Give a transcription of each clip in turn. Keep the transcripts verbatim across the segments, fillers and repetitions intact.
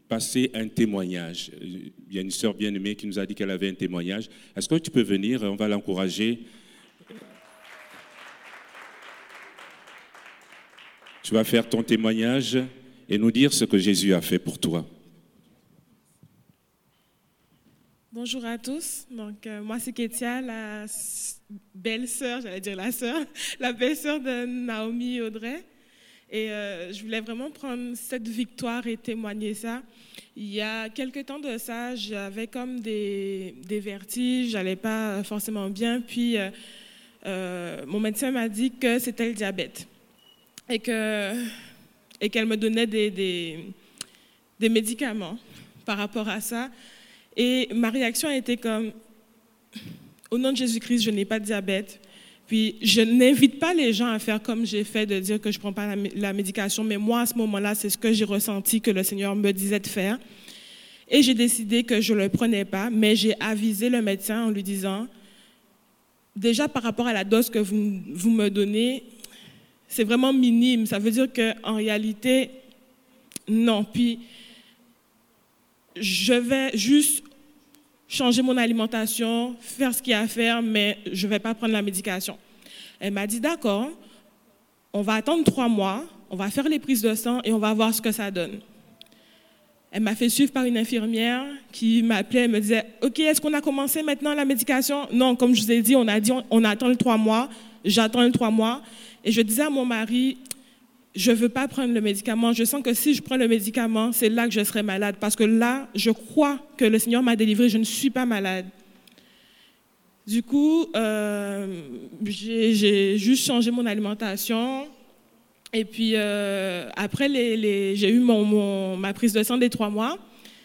passer un témoignage. Il y a une sœur bien-aimée qui nous a dit qu'elle avait un témoignage. Est-ce que tu peux venir? On va l'encourager. Tu vas faire ton témoignage et nous dire ce que Jésus a fait pour toi. Bonjour à tous. Donc, euh, moi, c'est Kétia, la belle-sœur, j'allais dire la sœur, la belle-sœur de Naomi et Audrey. Et euh, je voulais vraiment prendre cette victoire et témoigner ça. Il y a quelques temps de ça, j'avais comme des, des vertiges, je n'allais pas forcément bien. Puis, euh, euh, mon médecin m'a dit que c'était le diabète et que, et qu'elle me donnait des, des, des médicaments par rapport à ça. Et ma réaction a été comme, au nom de Jésus-Christ, je n'ai pas de diabète. Puis, je n'invite pas les gens à faire comme j'ai fait, de dire que je ne prends pas la, la médication, mais moi, à ce moment-là, c'est ce que j'ai ressenti que le Seigneur me disait de faire. Et j'ai décidé que je ne le prenais pas, mais j'ai avisé le médecin en lui disant, déjà par rapport à la dose que vous, vous me donnez, c'est vraiment minime. Ça veut dire qu'en réalité, non. Puis, je vais juste changer mon alimentation, faire ce qu'il y a à faire, mais je ne vais pas prendre la médication. Elle m'a dit, d'accord, on va attendre trois mois, on va faire les prises de sang et on va voir ce que ça donne. Elle m'a fait suivre par une infirmière qui m'appelait, elle me disait, OK, est-ce qu'on a commencé maintenant la médication? Non, comme je vous ai dit, on a dit, on, on attend le trois mois, j'attends le trois mois. Et je disais à mon mari, je ne veux pas prendre le médicament. Je sens que si je prends le médicament, c'est là que je serai malade. Parce que là, je crois que le Seigneur m'a délivré, je ne suis pas malade. Du coup, euh, j'ai, j'ai juste changé mon alimentation. Et puis, euh, après, les, les, j'ai eu mon, mon, ma prise de sang des trois mois.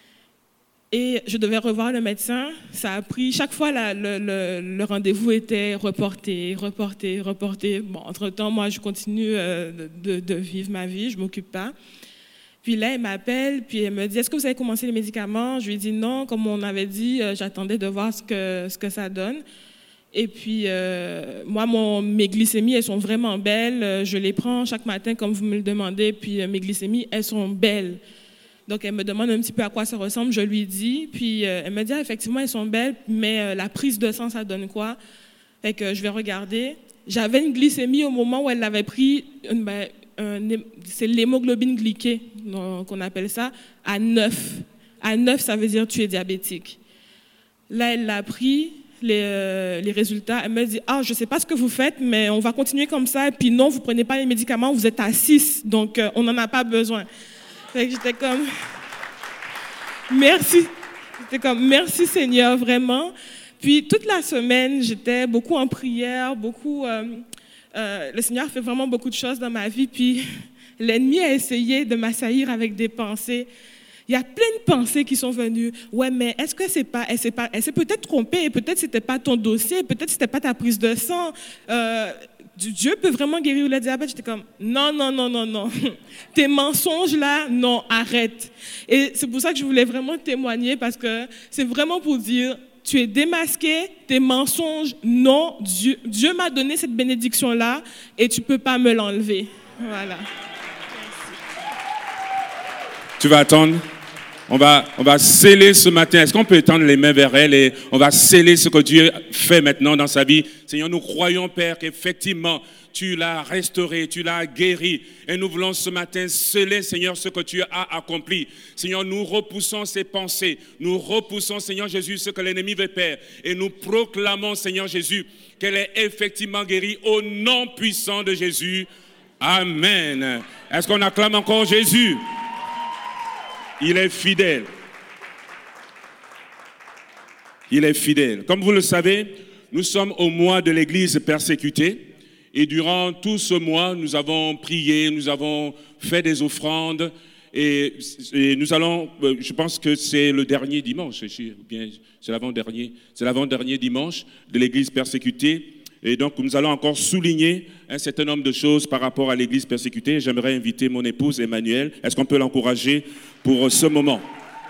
Et je devais revoir le médecin. Ça a pris, chaque fois, la, le, le, le rendez-vous était reporté, reporté, reporté. Bon, entre-temps, moi, je continue euh, de, de vivre ma vie, je ne m'occupe pas. Puis là, elle m'appelle, puis elle me dit, est-ce que vous avez commencé les médicaments? Je lui ai dit non, comme on avait dit, euh, j'attendais de voir ce que, ce que ça donne. Et puis, euh, moi, mon, mes glycémies, elles sont vraiment belles. Je les prends chaque matin, comme vous me le demandez, puis euh, mes glycémies, elles sont belles. Donc, elle me demande un petit peu à quoi ça ressemble, je lui dis. Puis, euh, elle me dit, ah, effectivement, elles sont belles, mais euh, la prise de sang, ça donne quoi? Fait que je vais regarder. J'avais une glycémie au moment où elle l'avait pris, une, ben, un, c'est l'hémoglobine glyquée, qu'on appelle ça, à neuf. À neuf, ça veut dire tu es diabétique. Là, elle l'a pris, les, euh, les résultats. Elle me dit, ah, je ne sais pas ce que vous faites, mais on va continuer comme ça. Et puis non, vous ne prenez pas les médicaments, vous êtes à six, donc euh, on n'en a pas besoin. Fait que j'étais comme, merci, j'étais comme, merci Seigneur, vraiment. Puis toute la semaine, j'étais beaucoup en prière, beaucoup, euh, euh, le Seigneur fait vraiment beaucoup de choses dans ma vie, puis l'ennemi a essayé de m'assaillir avec des pensées. Il y a plein de pensées qui sont venues. Ouais, mais est-ce que c'est pas, elle s'est pas, elle s'est peut-être trompée, et peut-être c'était pas ton dossier, peut-être c'était pas ta prise de sang. Euh, Dieu peut vraiment guérir le diabète. J'étais comme, non, non, non, non, non. Tes mensonges là, non, arrête. Et c'est pour ça que je voulais vraiment témoigner, parce que c'est vraiment pour dire, tu es démasqué, tes mensonges, non, Dieu, Dieu m'a donné cette bénédiction là et tu peux pas me l'enlever. Voilà. Tu vas attendre? On va, on va sceller ce matin. Est-ce qu'on peut étendre les mains vers elle et on va sceller ce que Dieu fait maintenant dans sa vie? Seigneur, nous croyons, Père, qu'effectivement, tu l'as restauré, tu l'as guéri. Et nous voulons ce matin sceller, Seigneur, ce que tu as accompli. Seigneur, nous repoussons ces pensées. Nous repoussons, Seigneur Jésus, ce que l'ennemi veut faire. Et nous proclamons, Seigneur Jésus, qu'elle est effectivement guérie au nom puissant de Jésus. Amen. Est-ce qu'on acclame encore Jésus? Il est fidèle. Il est fidèle. Comme vous le savez, nous sommes au mois de l'Église persécutée. Et durant tout ce mois, nous avons prié, nous avons fait des offrandes. Et, et nous allons, je pense que c'est le dernier dimanche, bien, c'est l'avant-dernier, c'est l'avant-dernier dimanche de l'Église persécutée. Et donc, nous allons encore souligner un certain nombre de choses par rapport à l'Église persécutée. J'aimerais inviter mon épouse Emmanuelle. Est-ce qu'on peut l'encourager pour ce moment?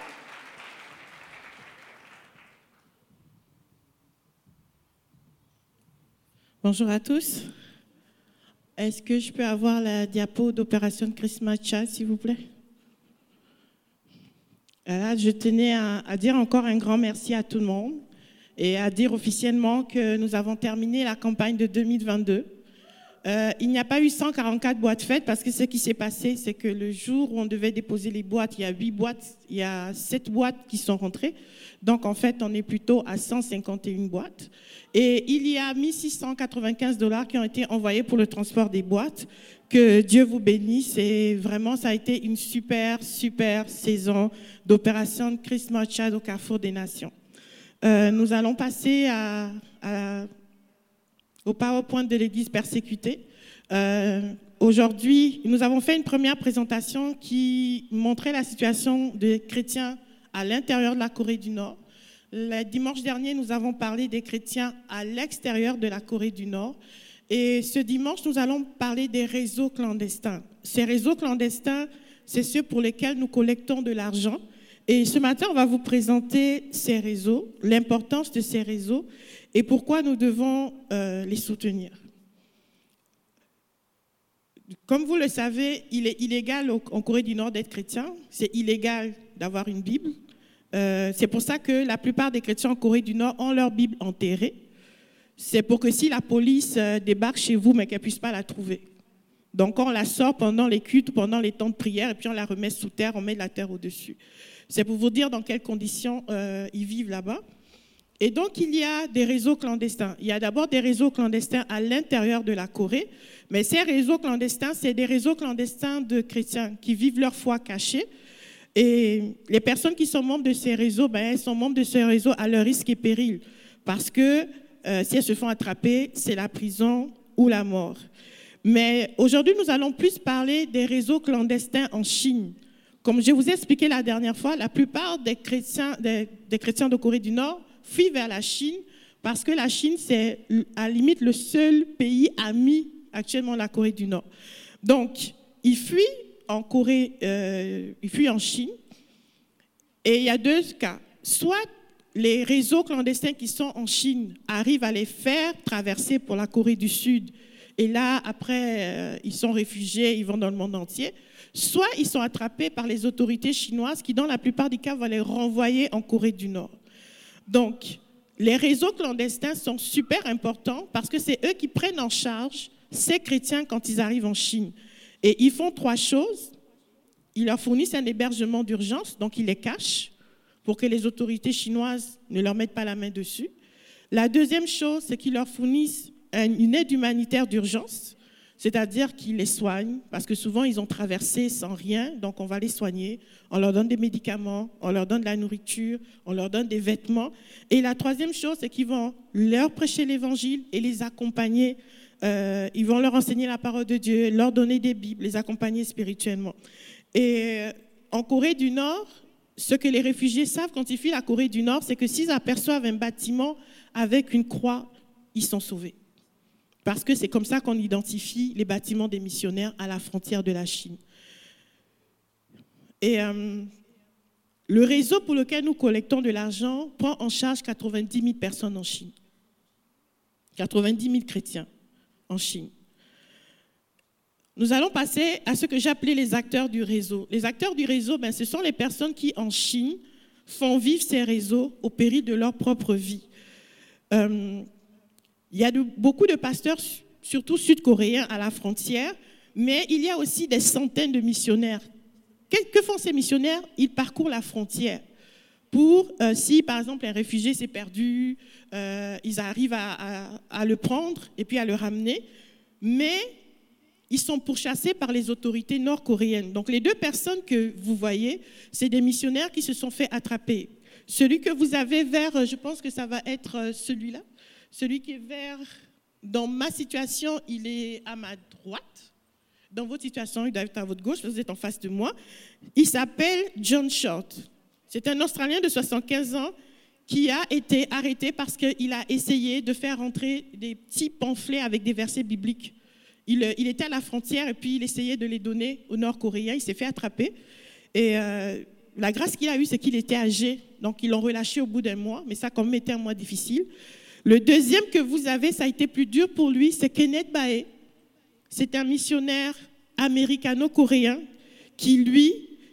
Bonjour à tous. Est-ce que je peux avoir la diapo d'opération Christmas Child, s'il vous plaît? Là, je tenais à, à dire encore un grand merci à tout le monde et à dire officiellement que nous avons terminé la campagne de deux mille vingt-deux. Euh, il n'y a pas eu cent quarante-quatre boîtes faites parce que ce qui s'est passé, c'est que le jour où on devait déposer les boîtes, il y a huit boîtes, il y a sept boîtes qui sont rentrées. Donc, en fait, on est plutôt à cent cinquante et une boîtes. Et il y a mille six cent quatre-vingt-quinze dollars qui ont été envoyés pour le transport des boîtes. Que Dieu vous bénisse. Et vraiment, ça a été une super, super saison d'opération Christmas Child au Carrefour des Nations. Euh, nous allons passer à... à au PowerPoint de l'Église persécutée. Euh, aujourd'hui, nous avons fait une première présentation qui montrait la situation des chrétiens à l'intérieur de la Corée du Nord. Le dimanche dernier, nous avons parlé des chrétiens à l'extérieur de la Corée du Nord. Et ce dimanche, nous allons parler des réseaux clandestins. Ces réseaux clandestins, c'est ceux pour lesquels nous collectons de l'argent. Et ce matin, on va vous présenter ces réseaux, l'importance de ces réseaux et pourquoi nous devons euh, les soutenir. Comme vous le savez, il est illégal en Corée du Nord d'être chrétien. C'est illégal d'avoir une Bible. Euh, c'est pour ça que la plupart des chrétiens en Corée du Nord ont leur Bible enterrée. C'est pour que si la police euh, débarque chez vous, mais qu'elle ne puisse pas la trouver. Donc, on la sort pendant les cultes, pendant les temps de prière, et puis on la remet sous terre, on met de la terre au-dessus. C'est pour vous dire dans quelles conditions euh, ils vivent là-bas. Et donc, il y a des réseaux clandestins. Il y a d'abord des réseaux clandestins à l'intérieur de la Corée, mais ces réseaux clandestins, c'est des réseaux clandestins de chrétiens qui vivent leur foi cachée. Et les personnes qui sont membres de ces réseaux, ben, elles sont membres de ces réseaux à leur risque et péril, parce que euh, si elles se font attraper, c'est la prison ou la mort. Mais aujourd'hui, nous allons plus parler des réseaux clandestins en Chine. Comme je vous ai expliqué la dernière fois, la plupart des chrétiens, des, des chrétiens de Corée du Nord fuient vers la Chine parce que la Chine, c'est à la limite le seul pays ami actuellement de la Corée du Nord. Donc, ils fuient en Corée, euh, ils fuient en Chine. Et il y a deux cas. Soit les réseaux clandestins qui sont en Chine arrivent à les faire traverser pour la Corée du Sud. Et là, après, euh, ils sont réfugiés, ils vont dans le monde entier. Soit ils sont attrapés par les autorités chinoises qui, dans la plupart des cas, vont les renvoyer en Corée du Nord. Donc, les réseaux clandestins sont super importants parce que c'est eux qui prennent en charge ces chrétiens quand ils arrivent en Chine. Et ils font trois choses. Ils leur fournissent un hébergement d'urgence, donc ils les cachent pour que les autorités chinoises ne leur mettent pas la main dessus. La deuxième chose, c'est qu'ils leur fournissent une aide humanitaire d'urgence, c'est-à-dire qu'ils les soignent, parce que souvent ils ont traversé sans rien, donc on va les soigner, on leur donne des médicaments, on leur donne de la nourriture, on leur donne des vêtements. Et la troisième chose, c'est qu'ils vont leur prêcher l'évangile et les accompagner. Euh, ils vont leur enseigner la parole de Dieu, leur donner des Bibles, les accompagner spirituellement. Et en Corée du Nord, ce que les réfugiés savent quand ils fuient la Corée du Nord, c'est que s'ils aperçoivent un bâtiment avec une croix, ils sont sauvés. Parce que c'est comme ça qu'on identifie les bâtiments des missionnaires à la frontière de la Chine. Et euh, le réseau pour lequel nous collectons de l'argent prend en charge quatre-vingt-dix mille personnes en Chine. quatre-vingt-dix mille chrétiens en Chine. Nous allons passer à ce que j'appelais les acteurs du réseau. Les acteurs du réseau, ben, ce sont les personnes qui, en Chine, font vivre ces réseaux au péril de leur propre vie. Euh, Il y a de, beaucoup de pasteurs, surtout sud-coréens, à la frontière, mais il y a aussi des centaines de missionnaires. Que, que font ces missionnaires? Ils parcourent la frontière pour, euh, si par exemple un réfugié s'est perdu, euh, ils arrivent à, à, à le prendre et puis à le ramener, mais ils sont pourchassés par les autorités nord-coréennes. Donc les deux personnes que vous voyez, c'est des missionnaires qui se sont fait attraper. Celui que vous avez vers, je pense que ça va être celui-là. Celui qui est vert, dans ma situation, il est à ma droite. Dans votre situation, il doit être à votre gauche, vous êtes en face de moi. Il s'appelle John Short. C'est un Australien de soixante-quinze ans qui a été arrêté parce qu'il a essayé de faire entrer des petits pamphlets avec des versets bibliques. Il, il était à la frontière et puis il essayait de les donner aux Nord-Coréens. Il s'est fait attraper. Et euh, la grâce qu'il a eue, c'est qu'il était âgé. Donc, ils l'ont relâché au bout d'un mois, mais ça a quand même été un mois difficile. Le deuxième que vous avez, ça a été plus dur pour lui, c'est Kenneth Bae. C'est un missionnaire américano-coréen qui, lui,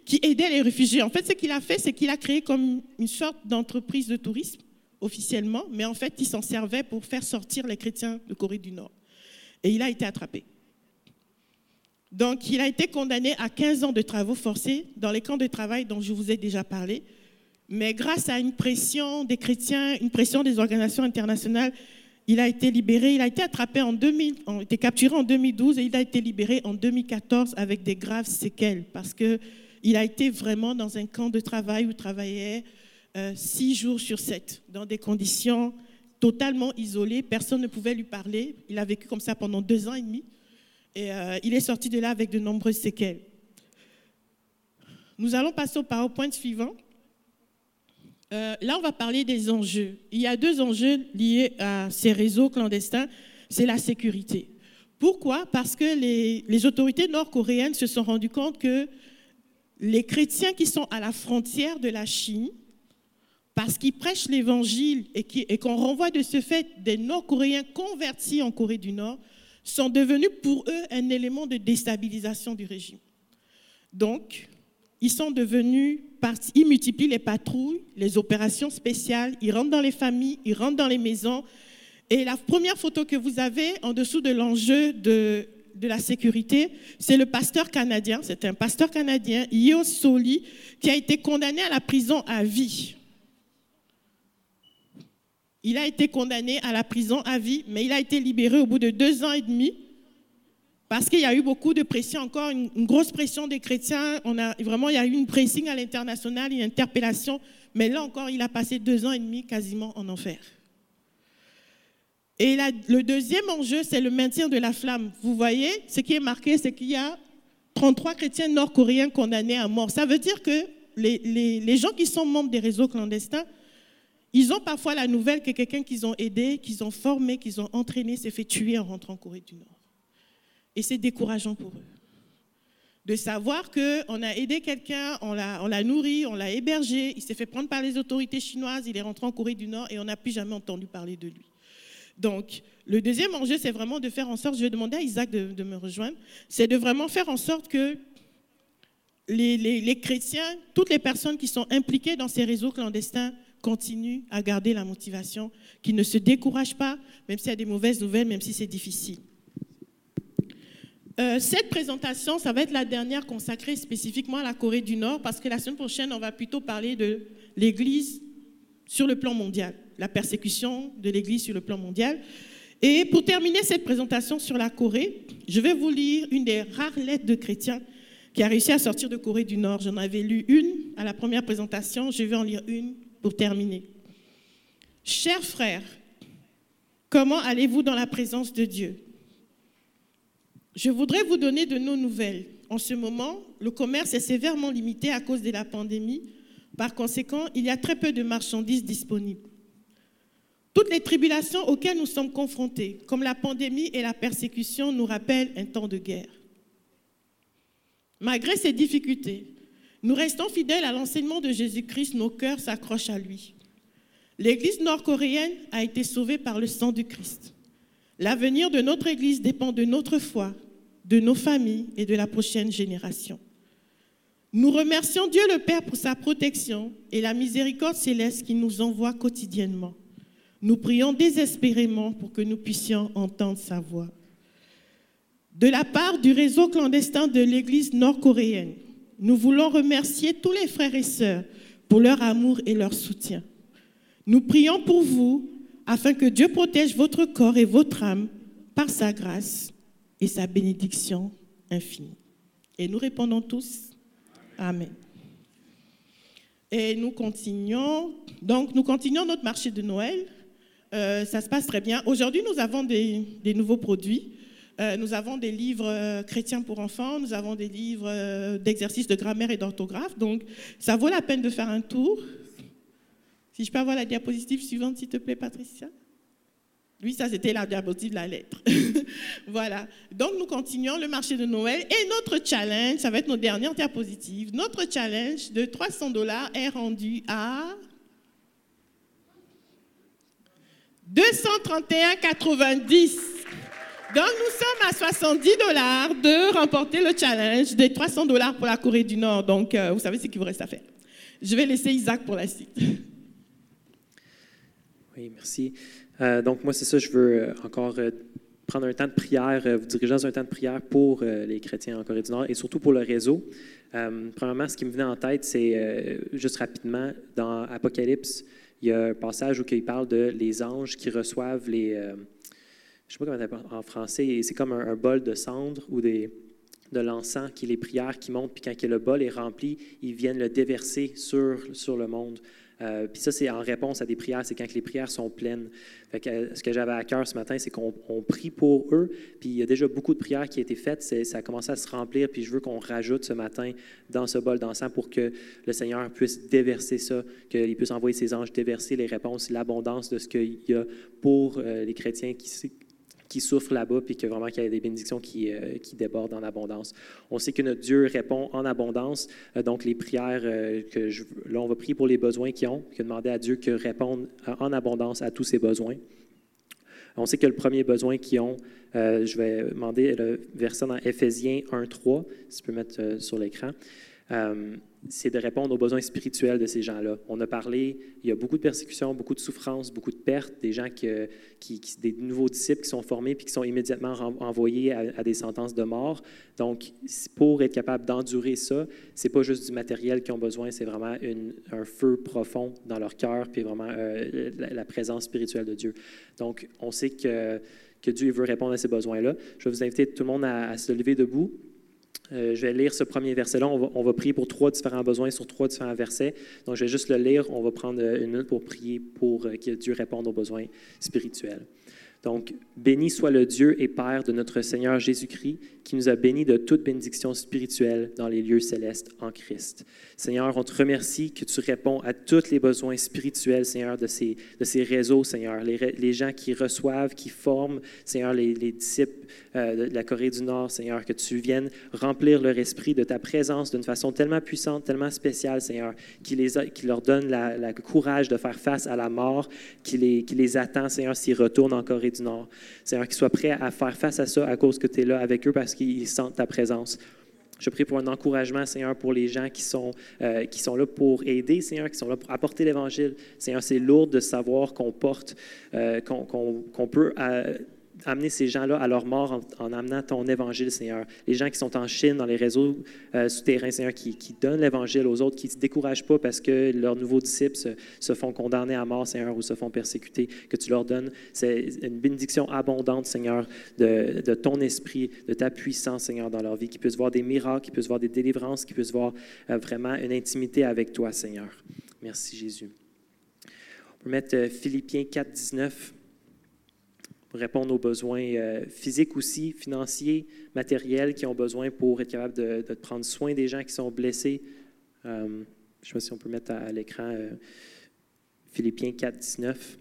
qui aidait les réfugiés. En fait, ce qu'il a fait, c'est qu'il a créé comme une sorte d'entreprise de tourisme, officiellement, mais en fait, il s'en servait pour faire sortir les chrétiens de Corée du Nord. Et il a été attrapé. Donc, il a été condamné à quinze ans de travaux forcés dans les camps de travail dont je vous ai déjà parlé. Mais grâce à une pression des chrétiens, une pression des organisations internationales, il a été libéré. Il a été attrapé en deux mille, il a été capturé en deux mille douze et il a été libéré en deux mille quatorze avec des graves séquelles parce qu'il a été vraiment dans un camp de travail où il travaillait euh, six jours sur sept, dans des conditions totalement isolées. Personne ne pouvait lui parler. Il a vécu comme ça pendant deux ans et demi. Et euh, il est sorti de là avec de nombreuses séquelles. Nous allons passer au PowerPoint suivant. Euh, là, on va parler des enjeux. Il y a deux enjeux liés à ces réseaux clandestins. C'est la sécurité. Pourquoi? Parce que les, les autorités nord-coréennes se sont rendues compte que les chrétiens qui sont à la frontière de la Chine, parce qu'ils prêchent l'évangile et, qui, et qu'on renvoie de ce fait des Nord-Coréens convertis en Corée du Nord, sont devenus pour eux un élément de déstabilisation du régime. Donc, ils sont devenus, ils multiplient les patrouilles, les opérations spéciales, ils rentrent dans les familles, ils rentrent dans les maisons. Et la première photo que vous avez en dessous de l'enjeu de, de la sécurité, c'est le pasteur canadien, c'est un pasteur canadien, Yeo Soli, qui a été condamné à la prison à vie. Il a été condamné à la prison à vie, mais il a été libéré au bout de deux ans et demi parce qu'il y a eu beaucoup de pression, encore une, une grosse pression des chrétiens. On a, vraiment, il y a eu une pressing à l'international, une interpellation, mais là encore, il a passé deux ans et demi quasiment en enfer. Et la, le deuxième enjeu, c'est le maintien de la flamme. Vous voyez, ce qui est marqué, c'est qu'il y a trente-trois chrétiens nord-coréens condamnés à mort. Ça veut dire que les, les, les gens qui sont membres des réseaux clandestins, ils ont parfois la nouvelle que quelqu'un qu'ils ont aidé, qu'ils ont formé, qu'ils ont entraîné, s'est fait tuer en rentrant en Corée du Nord. Et c'est décourageant pour eux. De savoir qu'on a aidé quelqu'un, on l'a, on l'a nourri, on l'a hébergé, il s'est fait prendre par les autorités chinoises, il est rentré en Corée du Nord et on n'a plus jamais entendu parler de lui. Donc, le deuxième enjeu, c'est vraiment de faire en sorte, je vais demander à Isaac de, de me rejoindre, c'est de vraiment faire en sorte que les, les, les chrétiens, toutes les personnes qui sont impliquées dans ces réseaux clandestins, continuent à garder la motivation, qu'ils ne se découragent pas, même s'il y a des mauvaises nouvelles, même si c'est difficile. Euh, cette présentation, ça va être la dernière consacrée spécifiquement à la Corée du Nord, parce que la semaine prochaine, on va plutôt parler de l'Église sur le plan mondial, la persécution de l'Église sur le plan mondial. Et pour terminer cette présentation sur la Corée, je vais vous lire une des rares lettres de chrétiens qui a réussi à sortir de Corée du Nord. J'en avais lu une à la première présentation, je vais en lire une pour terminer. Chers frères, comment allez-vous dans la présence de Dieu? Je voudrais vous donner de nos nouvelles. En ce moment, le commerce est sévèrement limité à cause de la pandémie. Par conséquent, il y a très peu de marchandises disponibles. Toutes les tribulations auxquelles nous sommes confrontés, comme la pandémie et la persécution, nous rappellent un temps de guerre. Malgré ces difficultés, nous restons fidèles à l'enseignement de Jésus-Christ, nos cœurs s'accrochent à lui. L'Église nord-coréenne a été sauvée par le sang du Christ. L'avenir de notre Église dépend de notre foi, de nos familles et de la prochaine génération. Nous remercions Dieu le Père pour sa protection et la miséricorde céleste qu'il nous envoie quotidiennement. Nous prions désespérément pour que nous puissions entendre sa voix. De la part du réseau clandestin de l'Église nord-coréenne, nous voulons remercier tous les frères et sœurs pour leur amour et leur soutien. Nous prions pour vous afin que Dieu protège votre corps et votre âme par sa grâce et sa bénédiction infinie. Et nous répondons tous Amen. Et nous continuons, donc nous continuons notre marché de Noël. Euh, ça se passe très bien. Aujourd'hui, nous avons des, des nouveaux produits. Euh, nous avons des livres euh, chrétiens pour enfants, nous avons des livres euh, d'exercices de grammaire et d'orthographe. Donc, ça vaut la peine de faire un tour. Si je peux avoir la diapositive suivante, s'il te plaît, Patricia. Oui, ça, c'était la diapositive de la lettre. Voilà. Donc, nous continuons le marché de Noël. Et notre challenge, ça va être nos dernières diapositives. Notre challenge de trois cents dollars est rendu à deux cent trente et un virgule quatre-vingt-dix. Donc, nous sommes à soixante-dix dollars de remporter le challenge des trois cents dollars pour la Corée du Nord. Donc, euh, vous savez ce qu'il vous reste à faire. Je vais laisser Isaac pour la suite. Oui, merci. Euh, donc, moi, c'est ça, je veux encore euh, prendre un temps de prière, euh, vous diriger dans un temps de prière pour euh, les chrétiens en Corée du Nord et surtout pour le réseau. Euh, premièrement, ce qui me venait en tête, c'est euh, juste rapidement, dans Apocalypse, il y a un passage où il parle de les anges qui reçoivent les... Euh, je ne sais pas comment on appelle en français, c'est comme un, un bol de cendres ou des, de l'encens, qui est les prières qui montent, puis quand que le bol est rempli, ils viennent le déverser sur, sur le monde. Euh, puis ça, c'est en réponse à des prières, c'est quand les prières sont pleines. Fait que, euh, ce que j'avais à cœur ce matin, c'est qu'on on prie pour eux, puis il y a déjà beaucoup de prières qui ont été faites, c'est, ça a commencé à se remplir, puis je veux qu'on rajoute ce matin dans ce bol d'encens pour que le Seigneur puisse déverser ça, qu'il puisse envoyer ses anges déverser les réponses, l'abondance de ce qu'il y a pour euh, les chrétiens qui qui souffrent là-bas, puis que vraiment qu'il y a des bénédictions qui, euh, qui débordent en abondance. On sait que notre Dieu répond en abondance, euh, donc les prières, euh, que je, là on va prier pour les besoins qu'ils ont, puis demander à Dieu qu'il réponde en abondance à tous ces besoins. On sait que le premier besoin qu'ils ont, euh, je vais demander le verset dans Éphésiens un trois, si tu peux mettre euh, sur l'écran, euh, c'est de répondre aux besoins spirituels de ces gens-là. On a parlé, il y a beaucoup de persécutions, beaucoup de souffrances, beaucoup de pertes, des gens qui, qui, qui des nouveaux disciples qui sont formés puis qui sont immédiatement envoyés à, à des sentences de mort. Donc, pour être capable d'endurer ça, c'est pas juste du matériel qu'ils ont besoin, c'est vraiment une, un feu profond dans leur cœur puis vraiment euh, la, la présence spirituelle de Dieu. Donc, on sait que, que Dieu veut répondre à ces besoins-là. Je vais vous inviter tout le monde à, à se lever debout. Euh, je vais lire ce premier verset-là. On va, on va prier pour trois différents besoins sur trois différents versets. Donc, je vais juste le lire. On va prendre une minute pour prier pour que Dieu réponde aux besoins spirituels. Donc, béni soit le Dieu et Père de notre Seigneur Jésus-Christ, qui nous a bénis de toute bénédiction spirituelle dans les lieux célestes en Christ. Seigneur, on te remercie que tu réponds à tous les besoins spirituels, Seigneur, de ces, de ces réseaux, Seigneur. Les, les gens qui reçoivent, qui forment, Seigneur, les, les disciples euh, de la Corée du Nord, Seigneur, que tu viennes remplir leur esprit de ta présence d'une façon tellement puissante, tellement spéciale, Seigneur, qui, les a, qui leur donne le courage de faire face à la mort, qui les, qui les attend, Seigneur, s'ils retournent en Corée du Nord. Seigneur, qu'ils soient prêts à faire face à ça à cause que tu es là avec eux parce qu'ils sentent ta présence. Je prie pour un encouragement, Seigneur, pour les gens qui sont, euh, qui sont là pour aider, Seigneur, qui sont là pour apporter l'Évangile. Seigneur, c'est lourd de savoir qu'on porte, euh, qu'on, qu'on, qu'on peut euh, amener ces gens-là à leur mort en, en amenant ton Évangile, Seigneur. Les gens qui sont en Chine, dans les réseaux euh, souterrains, Seigneur, qui, qui donnent l'Évangile aux autres, qui ne se découragent pas parce que leurs nouveaux disciples se, se font condamner à mort, Seigneur, ou se font persécuter, que tu leur donnes. C'est une bénédiction abondante, Seigneur, de, de ton esprit, de ta puissance, Seigneur, dans leur vie, qu'ils puissent voir des miracles, qu'ils puissent voir des délivrances, qu'ils puissent voir euh, vraiment une intimité avec toi, Seigneur. Merci, Jésus. On peut mettre euh, Philippiens quatre, dix-neuf. Répondre aux besoins euh, physiques aussi, financiers, matériels qui ont besoin pour être capable de, de prendre soin des gens qui sont blessés. Euh, je ne sais pas si on peut mettre à, à l'écran euh, Philippiens quatre, dix-neuf.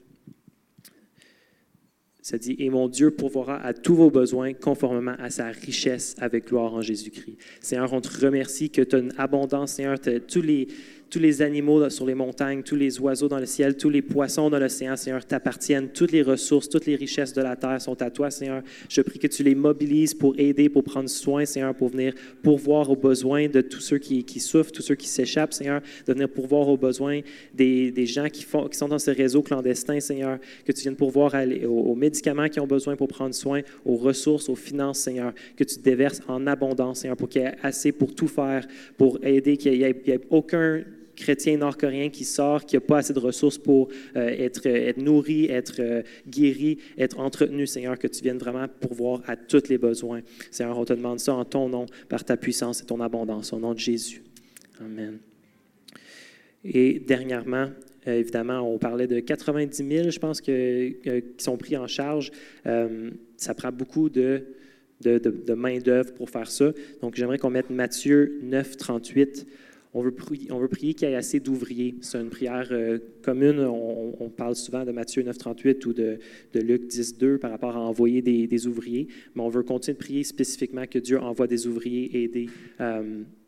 Ça dit « Et mon Dieu pourvoira à tous vos besoins conformément à sa richesse avec gloire en Jésus-Christ. » Seigneur, on te remercie que tu as une abondance, Seigneur, tous les... Tous les animaux sur les montagnes, tous les oiseaux dans le ciel, tous les poissons dans l'océan, Seigneur, t'appartiennent. Toutes les ressources, toutes les richesses de la terre sont à toi, Seigneur. Je prie que tu les mobilises pour aider, pour prendre soin, Seigneur, pour venir pourvoir aux besoins de tous ceux qui, qui souffrent, tous ceux qui s'échappent, Seigneur, de venir pourvoir aux besoins des, des gens qui, font, qui sont dans ce réseau clandestin, Seigneur, que tu viennes pourvoir à, aux, aux médicaments qui ont besoin pour prendre soin, aux ressources, aux finances, Seigneur, que tu déverses en abondance, Seigneur, pour qu'il y ait assez pour tout faire, pour aider, qu'il n'y ait, ait aucun chrétien nord-coréen qui sort, qui n'a pas assez de ressources pour euh, être, être nourri, être euh, guéri, être entretenu, Seigneur, que tu viennes vraiment pourvoir à tous les besoins. Seigneur, on te demande ça en ton nom, par ta puissance et ton abondance, au nom de Jésus. Amen. Et dernièrement, euh, évidemment, on parlait de quatre-vingt-dix mille, je pense, que, euh, qui sont pris en charge. Euh, ça prend beaucoup de, de, de, de main-d'œuvre pour faire ça. Donc, j'aimerais qu'on mette Matthieu neuf, trente-huit. On veut prier, on veut prier qu'il y ait assez d'ouvriers. C'est une prière euh, commune. On, on parle souvent de Matthieu neuf, trente-huit ou de, de Luc dix, deux par rapport à envoyer des, des ouvriers. Mais on veut continuer de prier spécifiquement que Dieu envoie des ouvriers aider euh,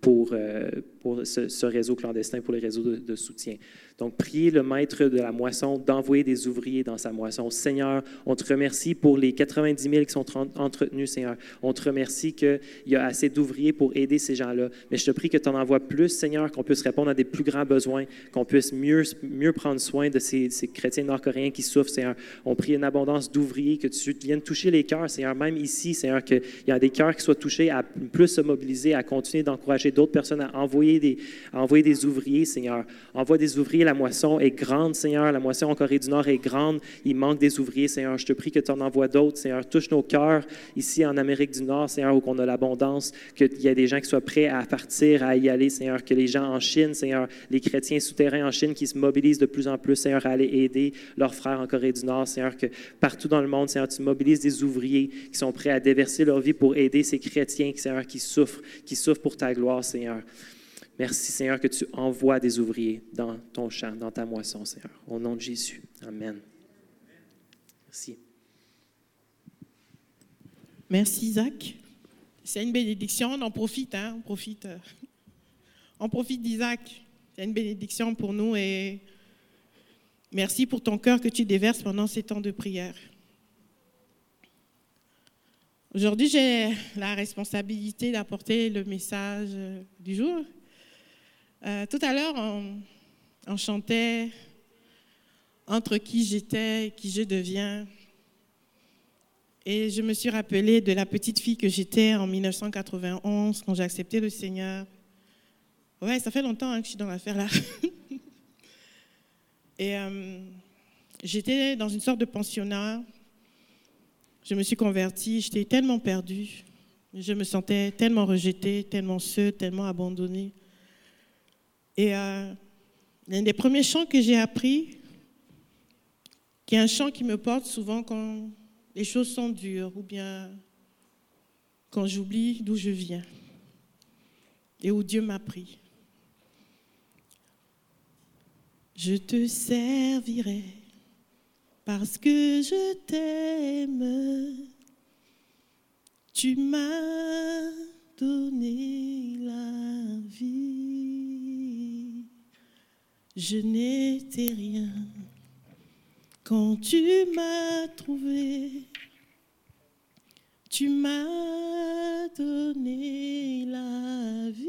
pour, euh, pour ce, ce réseau clandestin, pour les réseaux de, de soutien. Donc, priez le maître de la moisson d'envoyer des ouvriers dans sa moisson. Seigneur, on te remercie pour les quatre-vingt-dix mille qui sont entretenus, Seigneur. On te remercie qu'il y a assez d'ouvriers pour aider ces gens-là. Mais je te prie que tu en envoies plus, Seigneur, qu'on puisse répondre à des plus grands besoins, qu'on puisse mieux, mieux prendre soin de ces, ces chrétiens nord-coréens qui souffrent, Seigneur. On prie une abondance d'ouvriers, que tu viennes toucher les cœurs, Seigneur, même ici, Seigneur, qu'il y a des cœurs qui soient touchés, à plus se mobiliser, à continuer d'encourager d'autres personnes à envoyer des, à envoyer des ouvriers, Seigneur. Envoie des ouvriers. La moisson est grande, Seigneur. La moisson en Corée du Nord est grande. Il manque des ouvriers, Seigneur. Je te prie que tu en envoies d'autres, Seigneur. Touche nos cœurs ici en Amérique du Nord, Seigneur, où on a l'abondance, qu'il y ait des gens qui soient prêts à partir, à y aller, Seigneur. Que les gens en Chine, Seigneur, les chrétiens souterrains en Chine qui se mobilisent de plus en plus, Seigneur, à aller aider leurs frères en Corée du Nord, Seigneur. Que partout dans le monde, Seigneur, tu mobilises des ouvriers qui sont prêts à déverser leur vie pour aider ces chrétiens, Seigneur, qui souffrent, qui souffrent pour ta gloire, Seigneur. Merci, Seigneur, que tu envoies des ouvriers dans ton champ, dans ta moisson, Seigneur. Au nom de Jésus. Amen. Merci. Merci, Isaac. C'est une bénédiction. On en profite, hein? On profite. On profite d'Isaac. C'est une bénédiction pour nous et merci pour ton cœur que tu déverses pendant ces temps de prière. Aujourd'hui, j'ai la responsabilité d'apporter le message du jour. Euh, tout à l'heure, on, on chantait « Entre qui j'étais et qui je deviens ». Et je me suis rappelée de la petite fille que j'étais en mille neuf cent quatre-vingt-onze quand j'ai accepté le Seigneur. Ouais, ça fait longtemps hein, que je suis dans l'affaire là. Et euh, j'étais dans une sorte de pensionnat. Je me suis convertie, j'étais tellement perdue. Je me sentais tellement rejetée, tellement seule, tellement abandonnée. Et euh, l'un des premiers chants que j'ai appris, qui est un chant qui me porte souvent quand les choses sont dures ou bien quand j'oublie d'où je viens et où Dieu m'a pris. Je te servirai parce que je t'aime. Tu m'as donné la vie. Je n'étais rien quand tu m'as trouvé. Tu m'as donné la vie.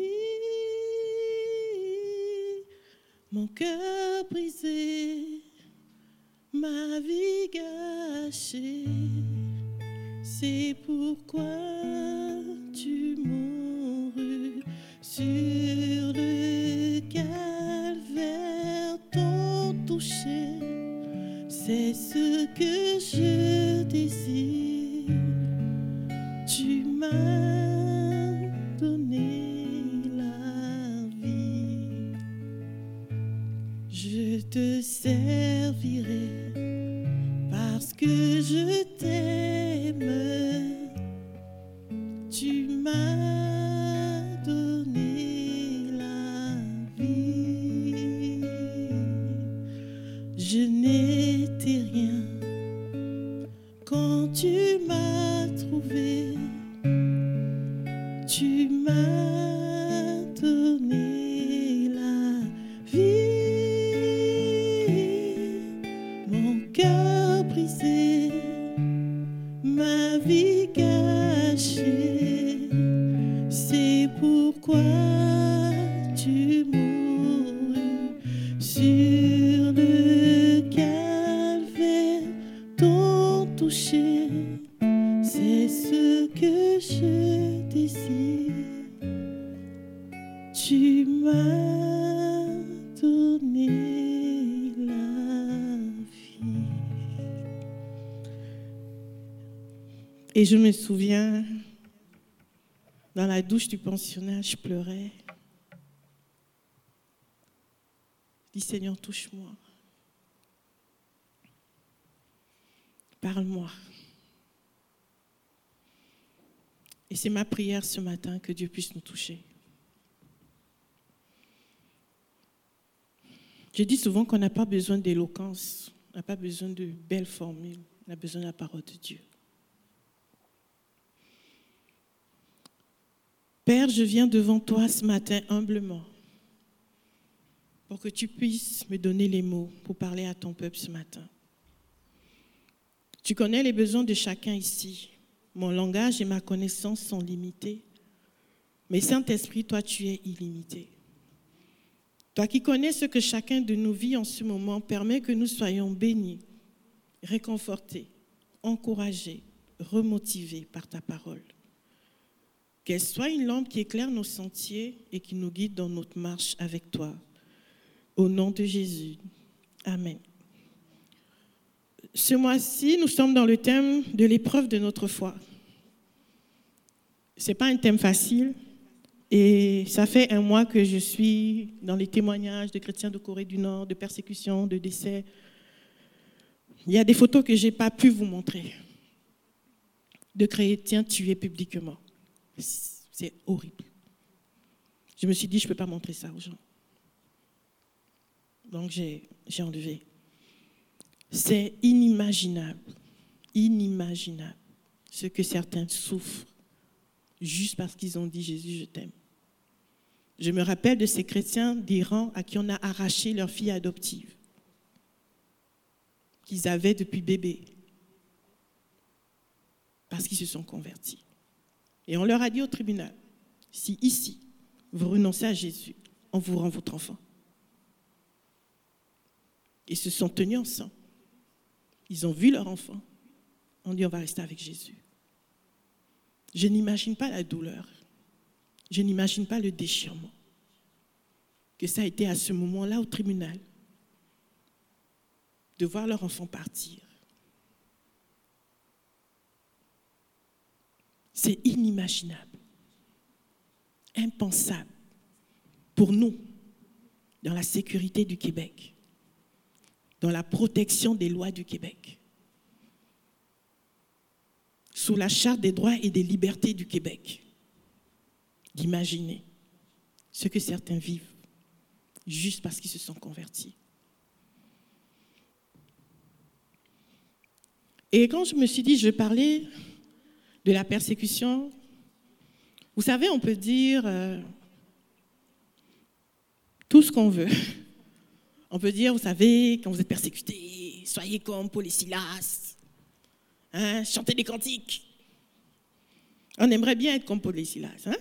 Mon cœur brisé, ma vie gâchée, c'est pourquoi tu mourus sur le calvaire. Ton toucher, c'est ce que je désire. Tu m'as donné la vie. Je te servirai parce que je t'aime. Tu m'as donné la vie. Je n'étais rien quand tu m'as trouvé. Tu m'as donné la vie. Mon cœur brisé, ma vie gâchée, c'est pourquoi tu mourus sur le calvaire. Ton toucher, c'est ce que je désire. Tu m'as donné la vie. Et je me souviens, dans la douche du pensionnat, je pleurais. Je dis, Seigneur, touche-moi. Parle-moi. Et c'est ma prière ce matin que Dieu puisse nous toucher. Je dis souvent qu'on n'a pas besoin d'éloquence, on n'a pas besoin de belles formules, on a besoin de la parole de Dieu. Père, je viens devant toi ce matin humblement pour que tu puisses me donner les mots pour parler à ton peuple ce matin. Tu connais les besoins de chacun ici. Mon langage et ma connaissance sont limités. Mais Saint-Esprit, toi, tu es illimité. Toi qui connais ce que chacun de nous vit en ce moment, permets que nous soyons bénis, réconfortés, encouragés, remotivés par ta parole. Qu'elle soit une lampe qui éclaire nos sentiers et qui nous guide dans notre marche avec toi. Au nom de Jésus. Amen. Ce mois-ci, nous sommes dans le thème de l'épreuve de notre foi. Ce n'est pas un thème facile et ça fait un mois que je suis dans les témoignages de chrétiens de Corée du Nord, de persécutions, de décès. Il y a des photos que je n'ai pas pu vous montrer de chrétiens tués publiquement. C'est horrible. Je me suis dit, je ne peux pas montrer ça aux gens. Donc, j'ai, j'ai enlevé. C'est inimaginable, inimaginable ce que certains souffrent juste parce qu'ils ont dit « Jésus, je t'aime ». Je me rappelle de ces chrétiens d'Iran à qui on a arraché leur fille adoptive, qu'ils avaient depuis bébé, parce qu'ils se sont convertis. Et on leur a dit au tribunal, si ici, vous renoncez à Jésus, on vous rend votre enfant. Ils se sont tenus ensemble. Ils ont vu leur enfant. On dit, on va rester avec Jésus. Je n'imagine pas la douleur. Je n'imagine pas le déchirement que ça a été à ce moment-là au tribunal, de voir leur enfant partir. C'est inimaginable, impensable pour nous, dans la sécurité du Québec, dans la protection des lois du Québec, sous la Charte des droits et des libertés du Québec, d'imaginer ce que certains vivent juste parce qu'ils se sont convertis. Et quand je me suis dit, je vais parler de la persécution, vous savez, on peut dire euh, tout ce qu'on veut. On peut dire, vous savez, quand vous êtes persécutés, soyez comme Paul et Silas, hein, chantez des cantiques. On aimerait bien être comme Paul et Silas. Hein?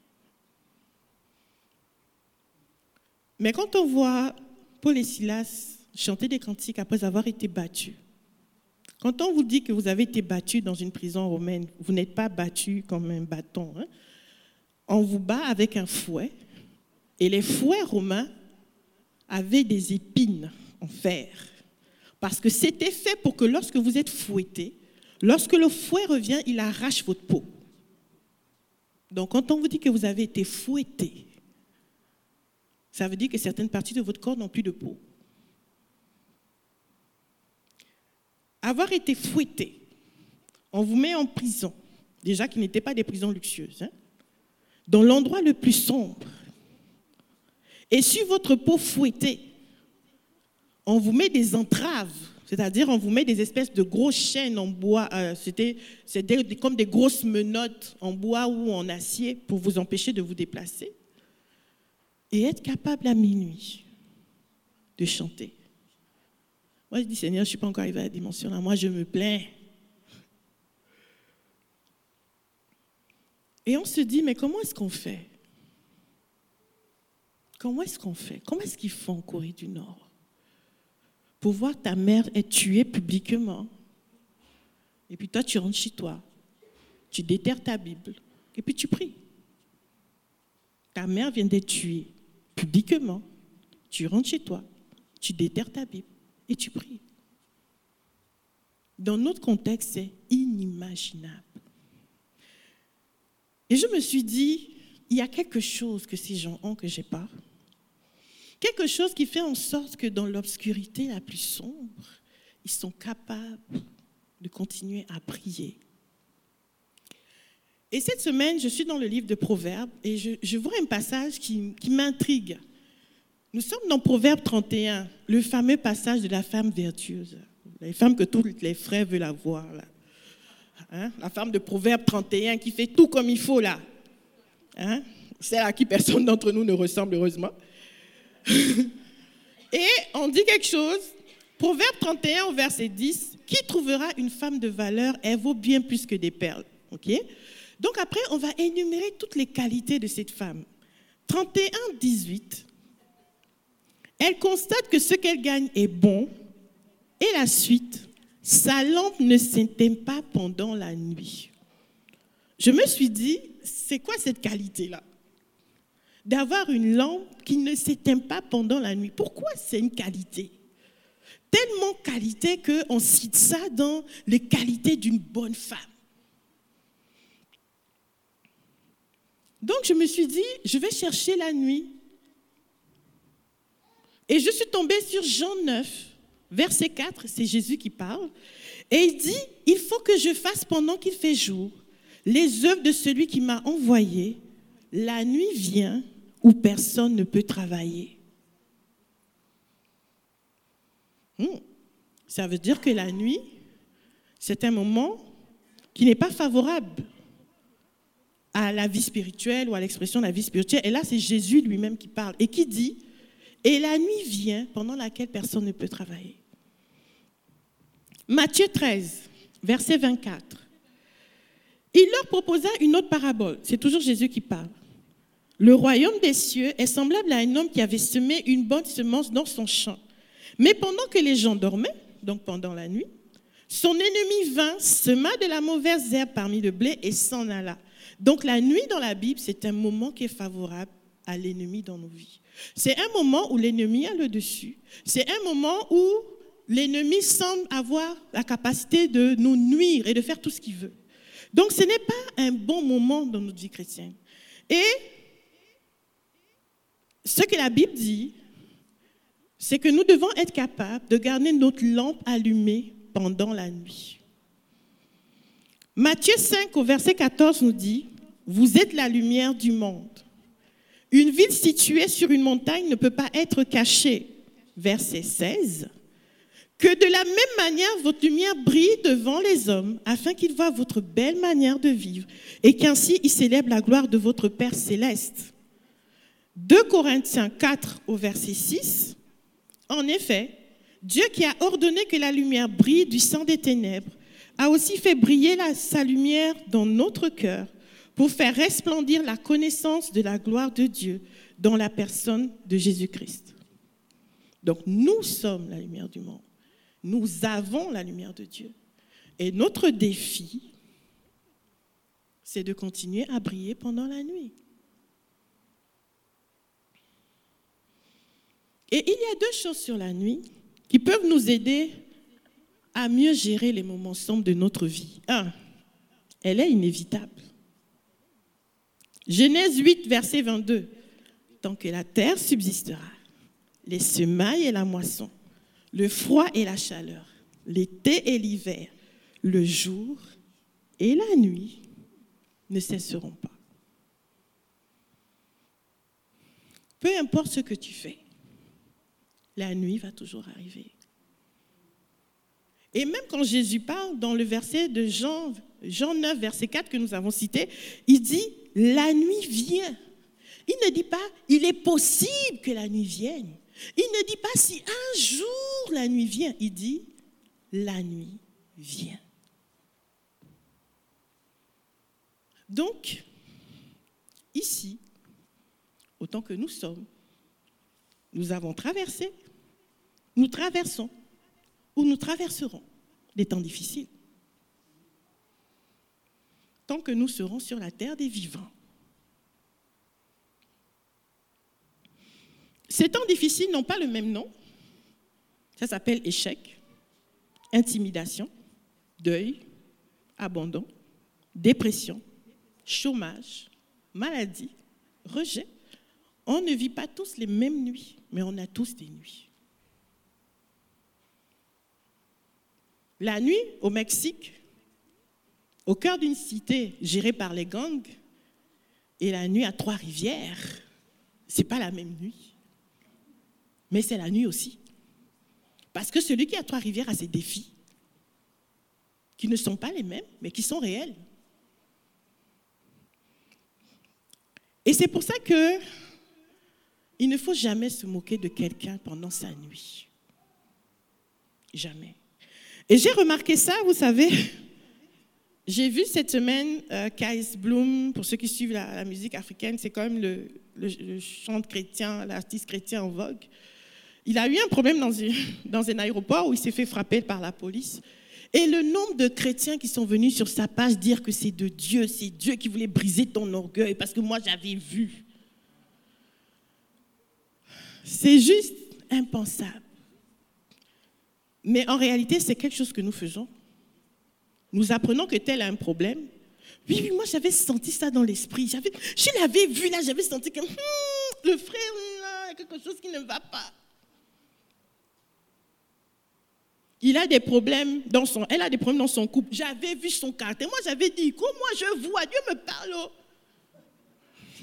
Mais quand on voit Paul et Silas chanter des cantiques après avoir été battus, quand on vous dit que vous avez été battus dans une prison romaine, vous n'êtes pas battus comme un bâton. Hein? On vous bat avec un fouet, et les fouets romains avaient des épines en fer. Parce que c'était fait pour que lorsque vous êtes fouetté, lorsque le fouet revient, il arrache votre peau. Donc quand on vous dit que vous avez été fouetté, ça veut dire que certaines parties de votre corps n'ont plus de peau. Avoir été fouetté, on vous met en prison, déjà qui n'étaient pas des prisons luxueuses, hein, dans l'endroit le plus sombre. Et sur votre peau fouettée, on vous met des entraves, c'est-à-dire on vous met des espèces de grosses chaînes en bois, euh, c'était, c'était comme des grosses menottes en bois ou en acier pour vous empêcher de vous déplacer. Et être capable à minuit de chanter. Moi, je dis, Seigneur, je ne suis pas encore arrivé à la dimension là. Moi, je me plains. Et on se dit, mais comment est-ce qu'on fait? Comment est-ce qu'on fait? Comment est-ce qu'ils font en Corée du Nord pour voir ta mère être tuée publiquement? Et puis toi, tu rentres chez toi, tu déterres ta Bible, et puis tu pries. Ta mère vient d'être tuée publiquement, tu rentres chez toi, tu déterres ta Bible, et tu pries. Dans notre contexte, c'est inimaginable. Et je me suis dit, il y a quelque chose que ces gens ont que je n'ai pas. Quelque chose qui fait en sorte que dans l'obscurité la plus sombre, ils sont capables de continuer à prier. Et cette semaine, je suis dans le livre de Proverbes et je, je vois un passage qui, qui m'intrigue. Nous sommes dans Proverbe trente et un, le fameux passage de la femme vertueuse. La femme que tous les frères veulent avoir. Là. Hein? La femme de Proverbe trente et un qui fait tout comme il faut là. Hein? Celle à qui personne d'entre nous ne ressemble, heureusement. Et on dit quelque chose, Proverbe trente et un au verset dix, « Qui trouvera une femme de valeur, elle vaut bien plus que des perles. » Okay? Donc après, on va énumérer toutes les qualités de cette femme. trente et un, dix-huit, elle constate que ce qu'elle gagne est bon, et la suite, sa lampe ne s'éteint pas pendant la nuit. Je me suis dit, c'est quoi cette qualité-là? D'avoir une lampe qui ne s'éteint pas pendant la nuit. Pourquoi c'est une qualité? Tellement qualité qu'on cite ça dans les qualités d'une bonne femme. Donc je me suis dit, je vais chercher la nuit. Et je suis tombée sur Jean neuf, verset quatre, c'est Jésus qui parle. Et il dit, il faut que je fasse pendant qu'il fait jour les œuvres de celui qui m'a envoyé. La nuit vient où personne ne peut travailler. Hmm. Ça veut dire que la nuit, c'est un moment qui n'est pas favorable à la vie spirituelle ou à l'expression de la vie spirituelle. Et là, c'est Jésus lui-même qui parle et qui dit, et la nuit vient pendant laquelle personne ne peut travailler. Matthieu treize, verset vingt-quatre. Il leur proposa une autre parabole. C'est toujours Jésus qui parle. Le royaume des cieux est semblable à un homme qui avait semé une bonne semence dans son champ. Mais pendant que les gens dormaient, donc pendant la nuit, son ennemi vint, sema de la mauvaise herbe parmi le blé et s'en alla. Donc la nuit dans la Bible, c'est un moment qui est favorable à l'ennemi dans nos vies. C'est un moment où l'ennemi a le dessus. C'est un moment où l'ennemi semble avoir la capacité de nous nuire et de faire tout ce qu'il veut. Donc ce n'est pas un bon moment dans notre vie chrétienne. Et ce que la Bible dit, c'est que nous devons être capables de garder notre lampe allumée pendant la nuit. Matthieu cinq, au verset quatorze, nous dit « Vous êtes la lumière du monde. Une ville située sur une montagne ne peut pas être cachée. » Verset seize. « Que de la même manière, votre lumière brille devant les hommes, afin qu'ils voient votre belle manière de vivre, et qu'ainsi ils célèbrent la gloire de votre Père céleste. » deux Corinthiens quatre, au verset six. « En effet, Dieu qui a ordonné que la lumière brille du sein des ténèbres, a aussi fait briller la, sa lumière dans notre cœur pour faire resplendir la connaissance de la gloire de Dieu dans la personne de Jésus-Christ. » Donc nous sommes la lumière du monde. Nous avons la lumière de Dieu. Et notre défi, c'est de continuer à briller pendant la nuit. Et il y a deux choses sur la nuit qui peuvent nous aider à mieux gérer les moments sombres de notre vie. Un, elle est inévitable. Genèse huit, verset vingt-deux. Tant que la terre subsistera, les semailles et la moisson, le froid et la chaleur, l'été et l'hiver, le jour et la nuit ne cesseront pas. Peu importe ce que tu fais, la nuit va toujours arriver. Et même quand Jésus parle dans le verset de Jean, Jean neuf, verset quatre que nous avons cité, il dit « la nuit vient ». Il ne dit pas « il est possible que la nuit vienne ». Il ne dit pas « si un jour la nuit vient ». Il dit « la nuit vient ». Donc, ici, autant que nous sommes, nous avons traversé, nous traversons, ou nous traverserons des temps difficiles. Tant que nous serons sur la terre des vivants. Ces temps difficiles n'ont pas le même nom. Ça s'appelle échec, intimidation, deuil, abandon, dépression, chômage, maladie, rejet. On ne vit pas tous les mêmes nuits, mais on a tous des nuits. La nuit, au Mexique, au cœur d'une cité gérée par les gangs, et la nuit à Trois-Rivières, ce n'est pas la même nuit. Mais c'est la nuit aussi. Parce que celui qui est à Trois-Rivières a ses défis, qui ne sont pas les mêmes, mais qui sont réels. Et c'est pour ça que il ne faut jamais se moquer de quelqu'un pendant sa nuit. Jamais. Et j'ai remarqué ça, vous savez, j'ai vu cette semaine euh, Kees Bloem, pour ceux qui suivent la, la musique africaine, c'est quand même le, le, le chant chrétien, l'artiste chrétien en vogue. Il a eu un problème dans, une, dans un aéroport où il s'est fait frapper par la police. Et le nombre de chrétiens qui sont venus sur sa page dire que c'est de Dieu, c'est Dieu qui voulait briser ton orgueil parce que moi j'avais vu. C'est juste impensable. Mais en réalité, c'est quelque chose que nous faisons. Nous apprenons que tel a un problème. Oui, oui, moi j'avais senti ça dans l'esprit. J'avais, je l'avais vu là, j'avais senti que hum, le frère, là, il y a quelque chose qui ne va pas. Il a des problèmes dans son, elle a des problèmes dans son couple. J'avais vu son caractère. Moi, j'avais dit, comment moi je vois, Dieu me parle. Oh.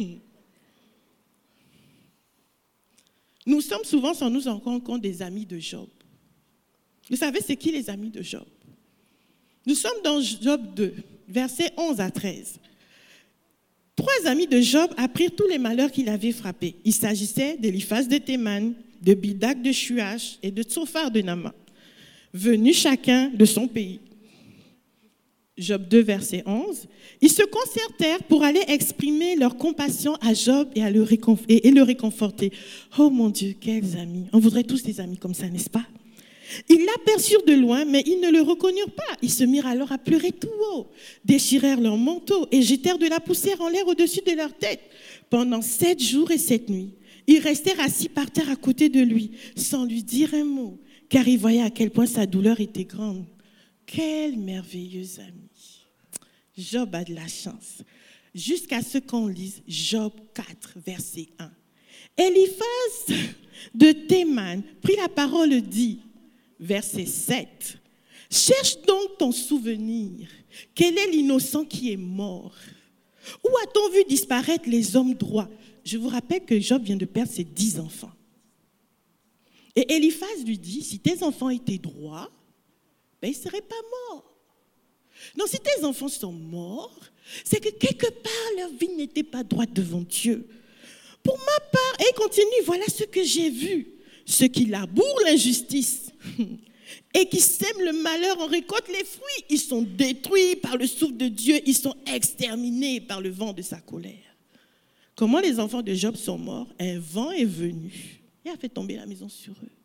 Nous sommes souvent, sans nous en rendre compte, des amis de Job. Vous savez, c'est qui les amis de Job? Nous sommes dans Job deux, versets onze à treize. Trois amis de Job apprirent tous les malheurs qu'il avait frappés. Il s'agissait d'Éliphaz de Théman, de Bildad de Shuach et de Tsophar de Nama, venus chacun de son pays. Job deux, verset onze. Ils se concertèrent pour aller exprimer leur compassion à Job et, à le, réconf- et, et le réconforter. Oh mon Dieu, quels amis. On voudrait tous des amis comme ça, n'est-ce pas? Ils l'aperçurent de loin, mais ils ne le reconnurent pas. Ils se mirent alors à pleurer tout haut, déchirèrent leurs manteaux et jetèrent de la poussière en l'air au-dessus de leur tête. Pendant sept jours et sept nuits, ils restèrent assis par terre à côté de lui, sans lui dire un mot, car ils voyaient à quel point sa douleur était grande. Quel merveilleux ami. Job a de la chance. Jusqu'à ce qu'on lise Job quatre, verset un. Éliphaz de Théman prit la parole et dit, verset sept, « Cherche donc ton souvenir. Quel est l'innocent qui est mort? Où a-t-on vu disparaître les hommes droits ?» Je vous rappelle que Job vient de perdre ses dix enfants. Et Éliphaz lui dit, « Si tes enfants étaient droits, ben, ils ne seraient pas morts. Donc si tes enfants sont morts, c'est que quelque part leur vie n'était pas droite devant Dieu. Pour ma part, et il continue, voilà ce que j'ai vu. Ceux qui labourent l'injustice et qui sèment le malheur en récoltent les fruits. Ils sont détruits par le souffle de Dieu, ils sont exterminés par le vent de sa colère. » Comment les enfants de Job sont morts? Un vent est venu et a fait tomber la maison sur eux.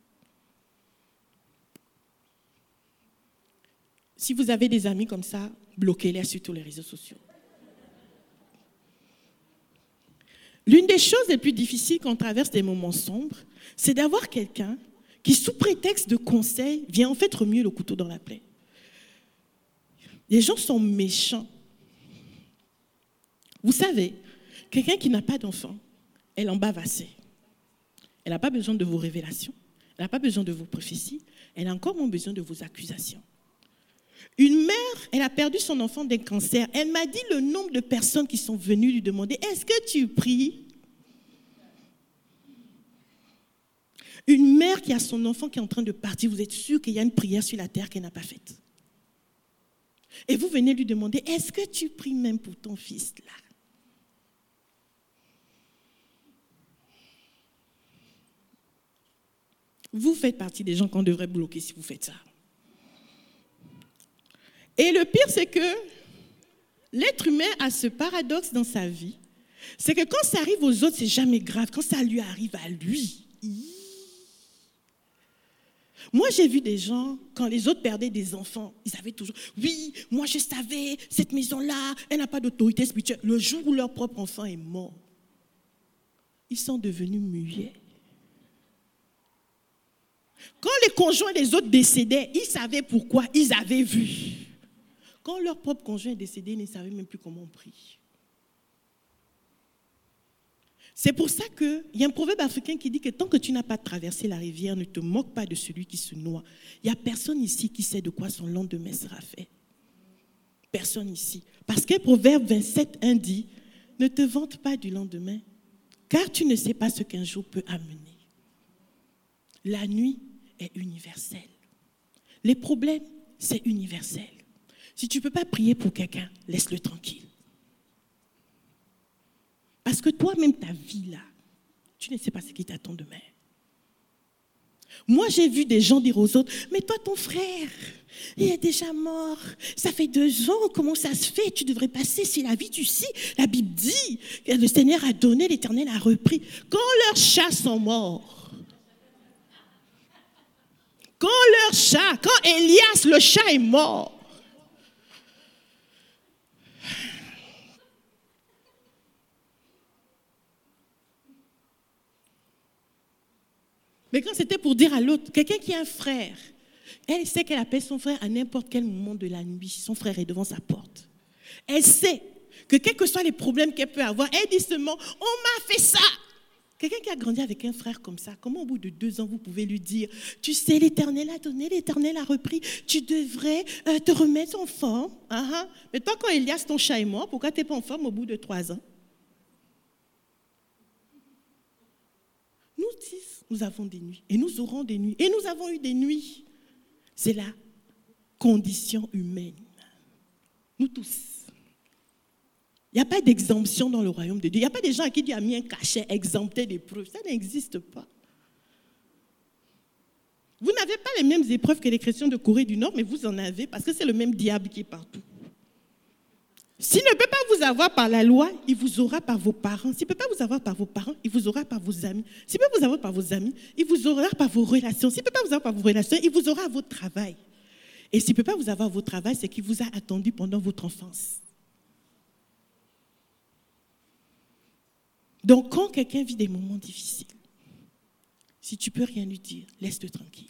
Si vous avez des amis comme ça, bloquez-les sur tous les réseaux sociaux. L'une des choses les plus difficiles quand on traverse des moments sombres, c'est d'avoir quelqu'un qui, sous prétexte de conseil, vient en fait remuer le couteau dans la plaie. Les gens sont méchants. Vous savez, quelqu'un qui n'a pas d'enfant, elle en bave assez. Elle n'a pas besoin de vos révélations, elle n'a pas besoin de vos prophéties, elle a encore moins besoin de vos accusations. Une mère, elle a perdu son enfant d'un cancer. Elle m'a dit le nombre de personnes qui sont venues lui demander « Est-ce que tu pries ?» Une mère qui a son enfant qui est en train de partir, vous êtes sûr qu'il y a une prière sur la terre qu'elle n'a pas faite. Et vous venez lui demander « Est-ce que tu pries même pour ton fils là ?» Vous faites partie des gens qu'on devrait bloquer si vous faites ça. Et le pire, c'est que l'être humain a ce paradoxe dans sa vie, c'est que quand ça arrive aux autres, c'est jamais grave. Quand ça lui arrive à lui, moi j'ai vu des gens, quand les autres perdaient des enfants, ils avaient toujours, oui, moi je savais, cette maison-là, elle n'a pas d'autorité spirituelle. Le jour où leur propre enfant est mort, ils sont devenus muets. Quand les conjoints des autres décédaient, ils savaient pourquoi, ils avaient vu. Quand leur propre conjoint est décédé, ils ne savaient même plus comment on prie. C'est pour ça qu'il y a un proverbe africain qui dit que tant que tu n'as pas traversé la rivière, ne te moque pas de celui qui se noie. Il n'y a personne ici qui sait de quoi son lendemain sera fait. Personne ici. Parce que Proverbe vingt-sept, un dit, ne te vante pas du lendemain, car tu ne sais pas ce qu'un jour peut amener. La nuit est universelle. Les problèmes, c'est universel. Si tu ne peux pas prier pour quelqu'un, laisse-le tranquille. Parce Parce que toi-même, ta vie là, tu ne sais pas ce qui t'attend demain. Moi, j'ai vu des gens dire aux autres, mais toi, ton frère, il est déjà mort. Ça fait deux ans, comment ça se fait? Tu devrais passer, c'est la vie, tu sais. La Bible dit que le Seigneur a donné, l'Éternel a repris. Quand leurs chats sont morts, quand leur chat, quand Elias, le chat est mort, mais quand c'était pour dire à l'autre, quelqu'un qui a un frère, elle sait qu'elle appelle son frère à n'importe quel moment de la nuit. Son frère est devant sa porte. Elle sait que quels que soient les problèmes qu'elle peut avoir, elle dit seulement, on m'a fait ça. Quelqu'un qui a grandi avec un frère comme ça, comment au bout de deux ans, vous pouvez lui dire, tu sais, l'Éternel a donné, l'Éternel a repris, tu devrais euh, te remettre en forme. Uh-huh. Mais toi, quand Elias, ton chat est mort, pourquoi tu n'es pas en forme au bout de trois ans? Nous tous, nous avons des nuits et nous aurons des nuits. Et nous avons eu des nuits. C'est la condition humaine. Nous tous. Il n'y a pas d'exemption dans le royaume de Dieu. Il n'y a pas des gens à qui Dieu a mis un cachet exempté d'épreuves. Ça n'existe pas. Vous n'avez pas les mêmes épreuves que les chrétiens de Corée du Nord, mais vous en avez parce que c'est le même diable qui est partout. S'il ne peut pas vous avoir par la loi, il vous aura par vos parents. S'il ne peut pas vous avoir par vos parents, il vous aura par vos amis. S'il ne peut pas vous avoir par vos amis, il vous aura par vos relations. S'il ne peut pas vous avoir par vos relations, il vous aura à votre travail. Et s'il ne peut pas vous avoir à votre travail, c'est qu'il vous a attendu pendant votre enfance. Donc, quand quelqu'un vit des moments difficiles, si tu ne peux rien lui dire, laisse-le tranquille.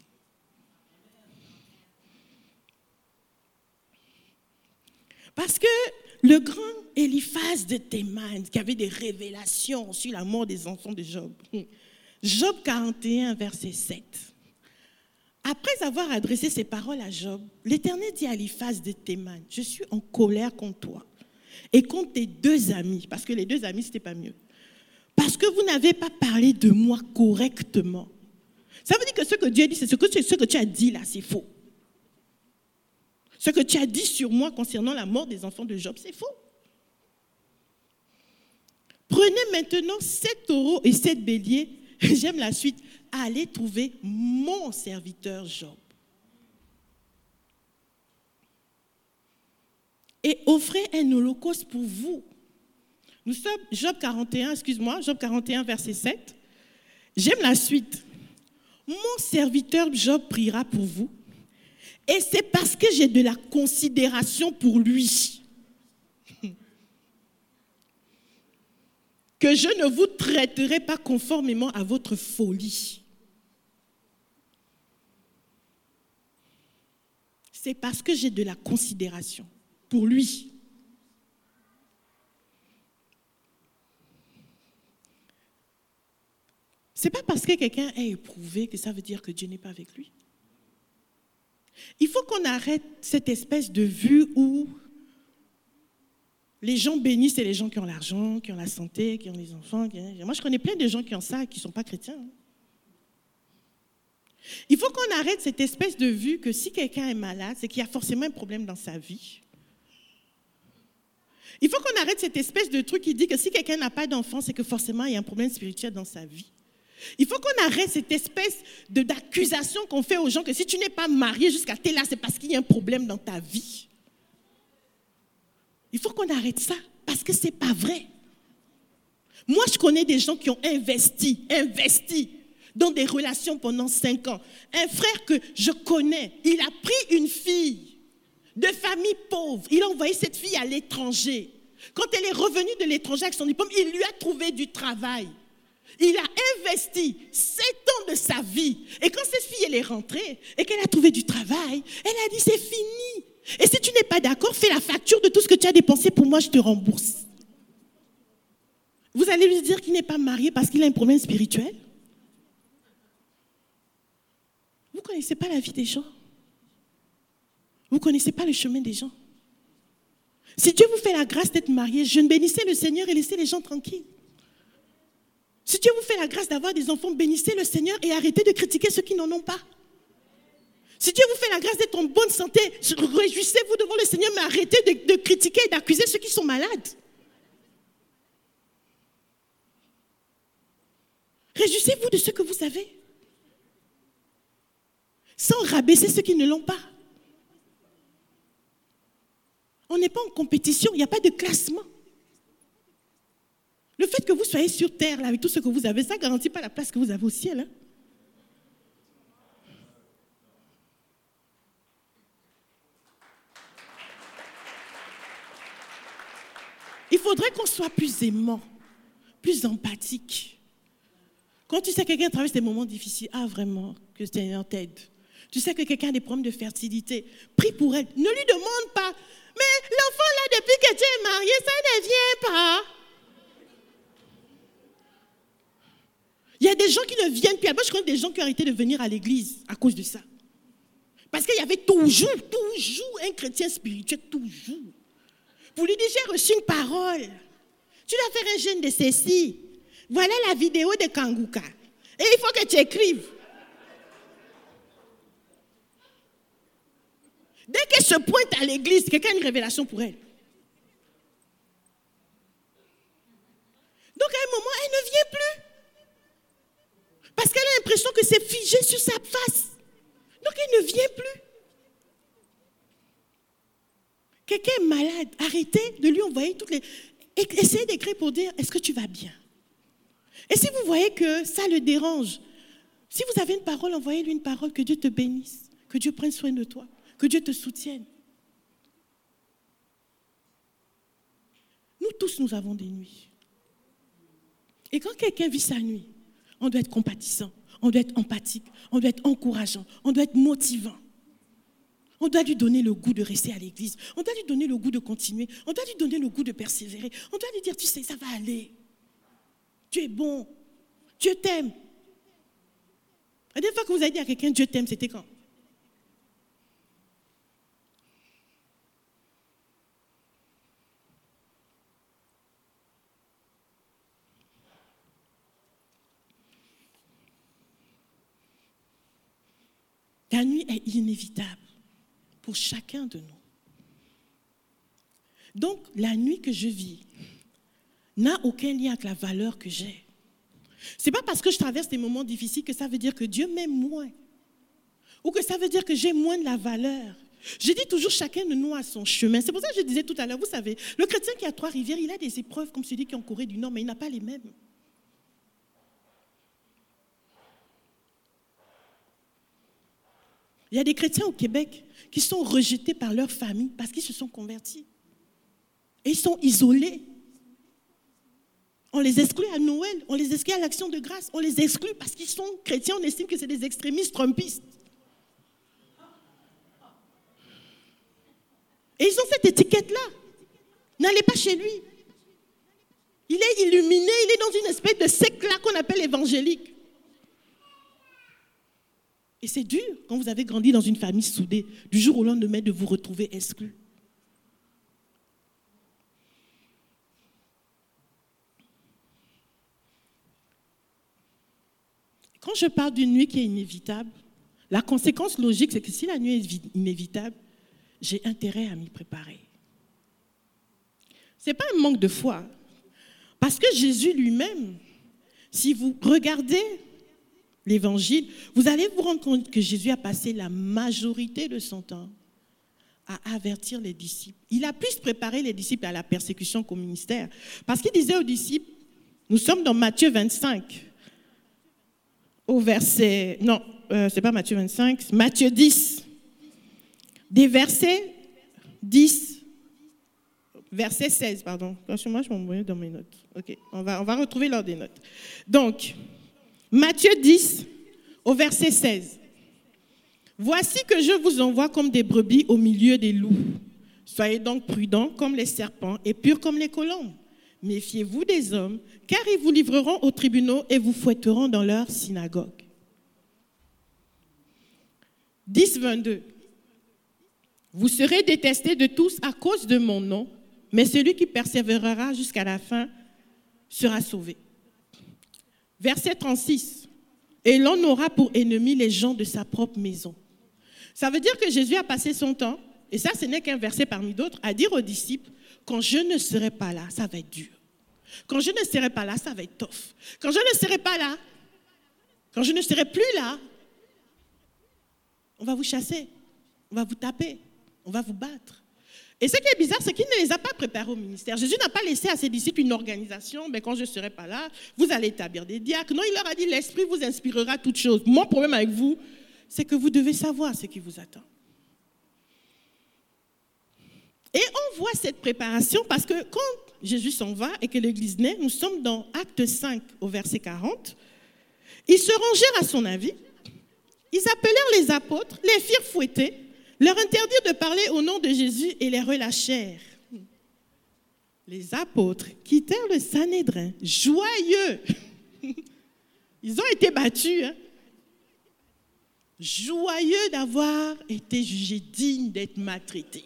Parce que le grand Eliphaz de Théman, qui avait des révélations sur la mort des enfants de Job, Job quarante et un, verset sept. Après avoir adressé ces paroles à Job, l'Éternel dit à Eliphaz de Théman, je suis en colère contre toi et contre tes deux amis, parce que les deux amis, ce n'était pas mieux. Parce que vous n'avez pas parlé de moi correctement. Ça veut dire que ce que Dieu dit, c'est ce que, ce que tu as dit là, c'est faux. Ce que tu as dit sur moi concernant la mort des enfants de Job, c'est faux. Prenez maintenant sept taureaux et sept béliers, j'aime la suite, allez trouver mon serviteur Job. Et offrez un holocauste pour vous. Nous sommes, Job quarante et un, excuse-moi, Job quarante et un, verset sept. J'aime la suite. Mon serviteur Job priera pour vous. Et c'est parce que j'ai de la considération pour lui que je ne vous traiterai pas conformément à votre folie. C'est parce que j'ai de la considération pour lui. Ce n'est pas parce que quelqu'un est éprouvé que ça veut dire que Dieu n'est pas avec lui. Il faut qu'on arrête cette espèce de vue où les gens bénissent, c'est les gens qui ont l'argent, qui ont la santé, qui ont les enfants. Qui... Moi, je connais plein de gens qui ont ça et qui ne sont pas chrétiens. Il faut qu'on arrête cette espèce de vue que si quelqu'un est malade, c'est qu'il y a forcément un problème dans sa vie. Il faut qu'on arrête cette espèce de truc qui dit que si quelqu'un n'a pas d'enfant, c'est que forcément il y a un problème spirituel dans sa vie. Il faut qu'on arrête cette espèce de, d'accusation qu'on fait aux gens que si tu n'es pas marié jusqu'à tel âge, c'est parce qu'il y a un problème dans ta vie. Il faut qu'on arrête ça parce que ce n'est pas vrai. Moi, je connais des gens qui ont investi, investi dans des relations pendant cinq ans. Un frère que je connais, il a pris une fille de famille pauvre. Il a envoyé cette fille à l'étranger. Quand elle est revenue de l'étranger avec son diplôme, il lui a trouvé du travail. Il a investi sept ans de sa vie. Et quand cette fille elle est rentrée et qu'elle a trouvé du travail, elle a dit c'est fini. Et si tu n'es pas d'accord, fais la facture de tout ce que tu as dépensé pour moi, je te rembourse. Vous allez lui dire qu'il n'est pas marié parce qu'il a un problème spirituel? Vous ne connaissez pas la vie des gens. Vous ne connaissez pas le chemin des gens. Si Dieu vous fait la grâce d'être marié, je bénissez le Seigneur et laissez les gens tranquilles. Si Dieu vous fait la grâce d'avoir des enfants, bénissez le Seigneur et arrêtez de critiquer ceux qui n'en ont pas. Si Dieu vous fait la grâce d'être en bonne santé, réjouissez-vous devant le Seigneur, mais arrêtez de, de critiquer et d'accuser ceux qui sont malades. Réjouissez-vous de ce que vous avez. Sans rabaisser ceux qui ne l'ont pas. On n'est pas en compétition, il n'y a pas de classement. Le fait que vous soyez sur terre là, avec tout ce que vous avez, ça ne garantit pas la place que vous avez au ciel. Hein? Il faudrait qu'on soit plus aimant, plus empathique. Quand tu sais que quelqu'un traverse des moments difficiles, ah vraiment, que le Seigneur t'aide. Tu sais que quelqu'un a des problèmes de fertilité, prie pour elle. Ne lui demande pas, mais l'enfant là, depuis que tu es marié, ça ne vient pas. Il y a des gens qui ne viennent plus. Moi, je connais des gens qui ont arrêté de venir à l'église à cause de ça. Parce qu'il y avait toujours, toujours un chrétien spirituel, toujours. Pour lui dire, j'ai reçu une parole. Tu dois faire un jeûne de ceci. Voilà la vidéo de Kanguka. Et il faut que tu écrives. Dès qu'elle se pointe à l'église, quelqu'un a une révélation pour elle. Donc à un moment, elle ne vient plus. Parce qu'elle a l'impression que c'est figé sur sa face. Donc elle ne vient plus. Quelqu'un est malade, arrêtez de lui envoyer toutes les... Essayez d'écrire pour dire, est-ce que tu vas bien? Et si vous voyez que ça le dérange, si vous avez une parole, envoyez-lui une parole, que Dieu te bénisse, que Dieu prenne soin de toi, que Dieu te soutienne. Nous tous, nous avons des nuits. Et quand quelqu'un vit sa nuit, on doit être compatissant, on doit être empathique, on doit être encourageant, on doit être motivant. On doit lui donner le goût de rester à l'église. On doit lui donner le goût de continuer. On doit lui donner le goût de persévérer. On doit lui dire, tu sais, ça va aller. Tu es bon. Dieu t'aime. La dernière fois que vous avez dit à quelqu'un, Dieu t'aime, c'était quand? La nuit est inévitable pour chacun de nous. Donc, la nuit que je vis n'a aucun lien avec la valeur que j'ai. Ce n'est pas parce que je traverse des moments difficiles que ça veut dire que Dieu m'aime moins. Ou que ça veut dire que j'ai moins de la valeur. Je dis toujours, chacun de nous a son chemin. C'est pour ça que je disais tout à l'heure, vous savez, le chrétien qui a Trois-Rivières, il a des épreuves comme celui qui est en Corée du Nord, mais il n'a pas les mêmes. Il y a des chrétiens au Québec qui sont rejetés par leur famille parce qu'ils se sont convertis. Et ils sont isolés. On les exclut à Noël, on les exclut à l'Action de grâce, on les exclut parce qu'ils sont chrétiens, on estime que c'est des extrémistes trumpistes. Et ils ont cette étiquette-là. N'allez pas chez lui. Il est illuminé, il est dans une espèce de secte-là qu'on appelle évangélique. Et c'est dur quand vous avez grandi dans une famille soudée, du jour au lendemain de vous retrouver exclu. Quand je parle d'une nuit qui est inévitable, la conséquence logique, c'est que si la nuit est inévitable, j'ai intérêt à m'y préparer. Ce n'est pas un manque de foi, parce que Jésus lui-même, si vous regardez l'Évangile, vous allez vous rendre compte que Jésus a passé la majorité de son temps à avertir les disciples. Il a plus préparé les disciples à la persécution qu'au ministère. Parce qu'il disait aux disciples, nous sommes dans Matthieu vingt-cinq, au verset, non, euh, ce n'est pas Matthieu vingt-cinq, Matthieu dix, des versets dix, verset seize, pardon. Moi, je m'envoie dans mes notes. Ok, on va, on va retrouver l'ordre des notes. Donc, Matthieu dix, au verset seize. Voici que je vous envoie comme des brebis au milieu des loups. Soyez donc prudents comme les serpents et purs comme les colombes. Méfiez-vous des hommes, car ils vous livreront aux tribunaux et vous fouetteront dans leurs synagogues. dix, vingt-deux. Vous serez détestés de tous à cause de mon nom, mais celui qui persévérera jusqu'à la fin sera sauvé. Verset trente-six. Et l'on aura pour ennemis les gens de sa propre maison. Ça veut dire que Jésus a passé son temps, et ça ce n'est qu'un verset parmi d'autres, à dire aux disciples, quand je ne serai pas là, ça va être dur. Quand je ne serai pas là, ça va être tough. Quand je ne serai pas là, Quand je ne serai plus là, on va vous chasser, on va vous taper, on va vous battre. Et ce qui est bizarre, c'est qu'il ne les a pas préparés au ministère. Jésus n'a pas laissé à ses disciples une organisation. Mais quand je ne serai pas là, vous allez établir des diacres. Non, il leur a dit, l'Esprit vous inspirera toutes choses. Mon problème avec vous, c'est que vous devez savoir ce qui vous attend. Et on voit cette préparation parce que quand Jésus s'en va et que l'Église naît, nous sommes dans Acte cinq au verset quarante, ils se rangèrent à son avis, ils appelèrent les apôtres, les firent fouetter, leur interdirent de parler au nom de Jésus et les relâchèrent. Les apôtres quittèrent le Sanhédrin, joyeux. Ils ont été battus, hein? Joyeux d'avoir été jugés dignes d'être maltraités.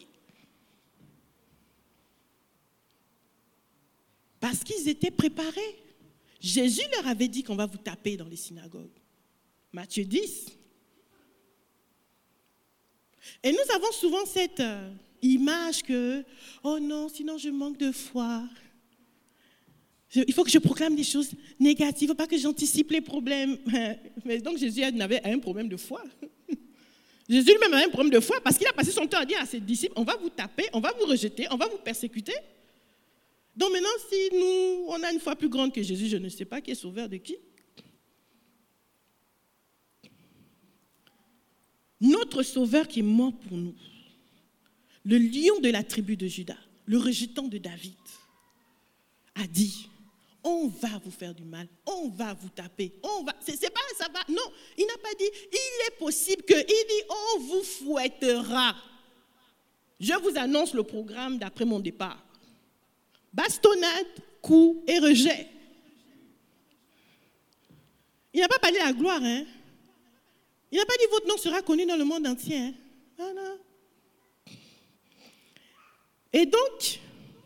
Parce qu'ils étaient préparés. Jésus leur avait dit qu'on va vous taper dans les synagogues. Matthieu dix. Et nous avons souvent cette euh, image que, oh non, sinon je manque de foi. Je, il faut que je proclame des choses négatives, il ne faut pas que j'anticipe les problèmes. Mais donc Jésus avait un problème de foi. Jésus lui-même avait un problème de foi parce qu'il a passé son temps à dire à ses disciples, on va vous taper, on va vous rejeter, on va vous persécuter. Donc maintenant, si nous, on a une foi plus grande que Jésus, je ne sais pas qui est sauveur de qui. Notre sauveur qui est mort pour nous, le lion de la tribu de Juda, le rejetant de David, a dit, on va vous faire du mal, on va vous taper, on va, c'est, c'est pas ça va, non, il n'a pas dit, il est possible que, il dit, on vous fouettera. Je vous annonce le programme d'après mon départ. Bastonnade, coup et rejet. Il n'a pas parlé de la gloire, hein. Il n'a pas dit votre nom sera connu dans le monde entier. Hein? Non, non. Et donc,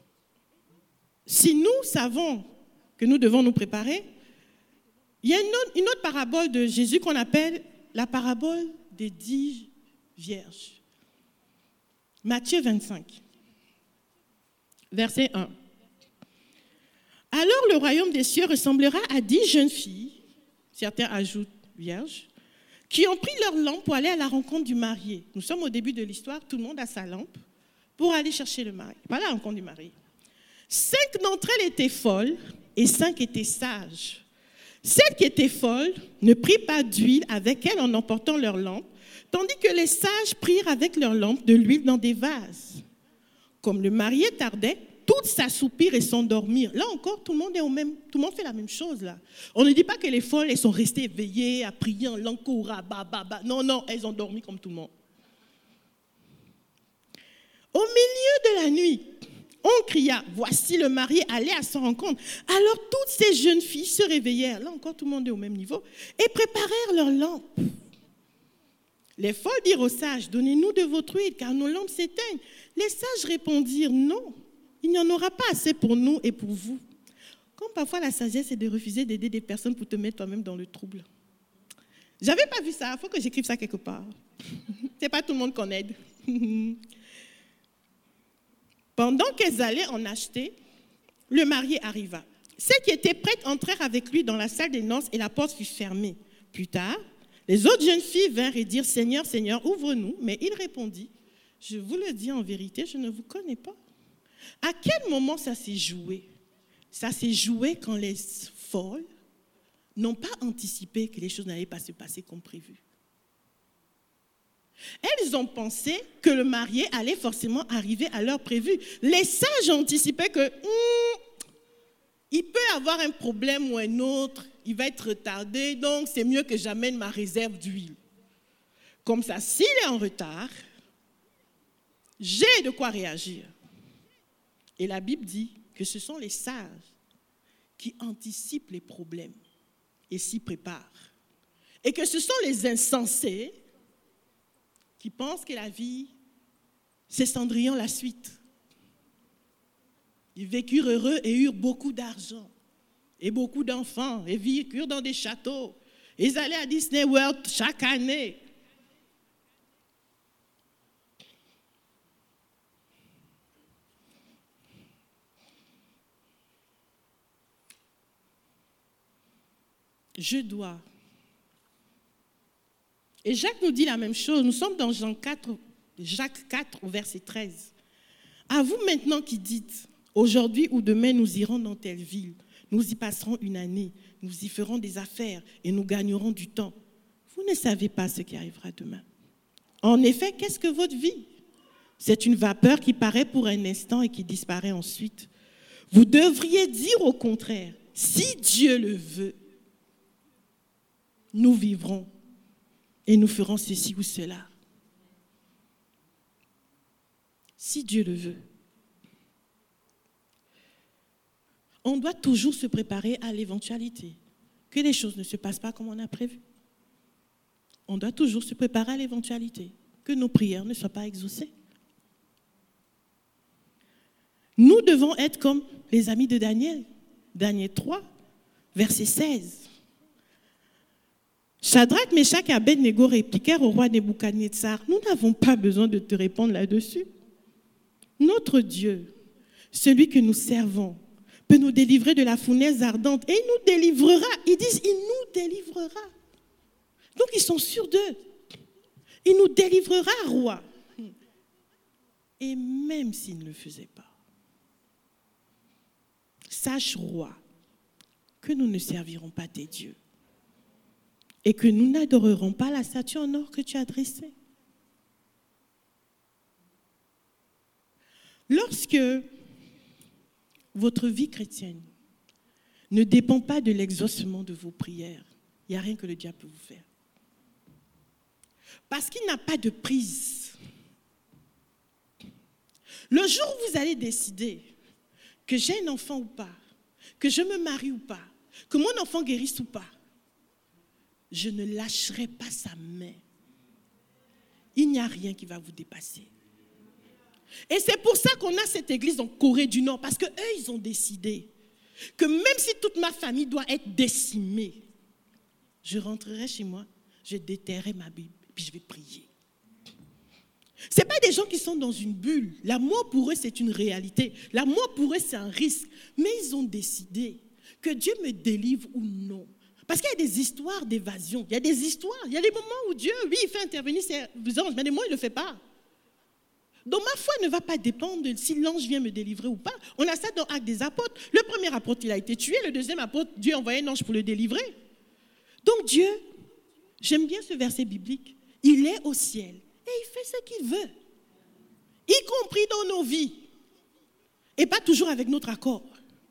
si nous savons que nous devons nous préparer, il y a une autre, une autre parabole de Jésus qu'on appelle la parabole des dix vierges. Matthieu vingt-cinq, verset un. Alors le royaume des cieux ressemblera à dix jeunes filles, certains ajoutent vierges, qui ont pris leur lampe pour aller à la rencontre du marié. Nous sommes au début de l'histoire, tout le monde a sa lampe pour aller chercher le marié, pas la rencontre du marié. Cinq d'entre elles étaient folles et cinq étaient sages. Celles qui étaient folles ne prirent pas d'huile avec elles en emportant leur lampe, tandis que les sages prirent avec leur lampe de l'huile dans des vases. Comme le marié tardait, toutes s'assoupirent et s'endormirent. Là encore, tout le monde est au même, tout le monde fait la même chose là. On ne dit pas que les folles, elles sont restées éveillées à prier en langue koura, ba, ba, ba. Non, non, elles ont dormi comme tout le monde. Au milieu de la nuit, on cria, voici le marié, allez à sa rencontre. Alors toutes ces jeunes filles se réveillèrent, là encore tout le monde est au même niveau, et préparèrent leurs lampes. Les folles dirent aux sages, donnez-nous de votre huile, car nos lampes s'éteignent. Les sages répondirent, non. Il n'y en aura pas assez pour nous et pour vous. Comme parfois la sagesse est de refuser d'aider des personnes pour te mettre toi-même dans le trouble. J'avais pas vu ça, il faut que j'écrive ça quelque part. C'est pas tout le monde qu'on aide. Pendant qu'elles allaient en acheter, le marié arriva. Celles qui étaient prêtes entrèrent avec lui dans la salle des noces et la porte fut fermée. Plus tard, les autres jeunes filles vinrent et dirent, Seigneur, Seigneur, ouvre-nous. Mais il répondit, je vous le dis en vérité, je ne vous connais pas. À quel moment ça s'est joué? Ça s'est joué quand les folles n'ont pas anticipé que les choses n'allaient pas se passer comme prévu. Elles ont pensé que le marié allait forcément arriver à l'heure prévue. Les sages ont anticipé que hmm, il peut avoir un problème ou un autre, il va être retardé, donc c'est mieux que j'amène ma réserve d'huile. Comme ça, s'il est en retard, j'ai de quoi réagir. Et la Bible dit que ce sont les sages qui anticipent les problèmes et s'y préparent. Et que ce sont les insensés qui pensent que la vie, c'est Cendrillon la suite. Ils vécurent heureux et eurent beaucoup d'argent et beaucoup d'enfants et vécurent dans des châteaux. Ils allaient à Disney World chaque année. Je dois Et Jacques nous dit la même chose. Nous sommes dans Jean quatre, Jacques quatre, au verset treize. À vous maintenant qui dites, aujourd'hui ou demain nous irons dans telle ville, nous y passerons une année, nous y ferons des affaires et nous gagnerons du temps. Vous ne savez pas ce qui arrivera demain. En effet, qu'est-ce que votre vie? C'est une vapeur qui paraît pour un instant et qui disparaît ensuite. Vous devriez dire au contraire, si Dieu le veut, nous vivrons et nous ferons ceci ou cela. Si Dieu le veut. On doit toujours se préparer à l'éventualité, que les choses ne se passent pas comme on a prévu. On doit toujours se préparer à l'éventualité, que nos prières ne soient pas exaucées. Nous devons être comme les amis de Daniel, Daniel trois, verset seize. Shadrach, Meshach et Abed-Négo répliquèrent au roi Nebuchadnezzar, nous n'avons pas besoin de te répondre là-dessus. Notre Dieu, celui que nous servons, peut nous délivrer de la fournaise ardente et il nous délivrera. Ils disent, il nous délivrera. Donc ils sont sûrs d'eux. Il nous délivrera, roi. Et même s'il ne le faisait pas, sache, roi, que nous ne servirons pas tes dieux et que nous n'adorerons pas la statue en or que tu as dressée. Lorsque votre vie chrétienne ne dépend pas de l'exaucement de vos prières, il n'y a rien que le diable peut vous faire. Parce qu'il n'a pas de prise. Le jour où vous allez décider que j'ai un enfant ou pas, que je me marie ou pas, que mon enfant guérisse ou pas, je ne lâcherai pas sa main. Il n'y a rien qui va vous dépasser. Et c'est pour ça qu'on a cette église en Corée du Nord, parce qu'eux, ils ont décidé que même si toute ma famille doit être décimée, je rentrerai chez moi, je déterrerai ma Bible, puis je vais prier. Ce n'est pas des gens qui sont dans une bulle. L'amour pour eux, c'est une réalité. L'amour pour eux, c'est un risque. Mais ils ont décidé que Dieu me délivre ou non. Parce qu'il y a des histoires d'évasion. Il y a des histoires. Il y a des moments où Dieu, oui, il fait intervenir ses anges, mais des moments, il ne le fait pas. Donc ma foi ne va pas dépendre de si l'ange vient me délivrer ou pas. On a ça dans Actes des apôtres. Le premier apôtre, il a été tué. Le deuxième apôtre, Dieu a envoyé un ange pour le délivrer. Donc Dieu, j'aime bien ce verset biblique, il est au ciel et il fait ce qu'il veut, y compris dans nos vies, et pas toujours avec notre accord.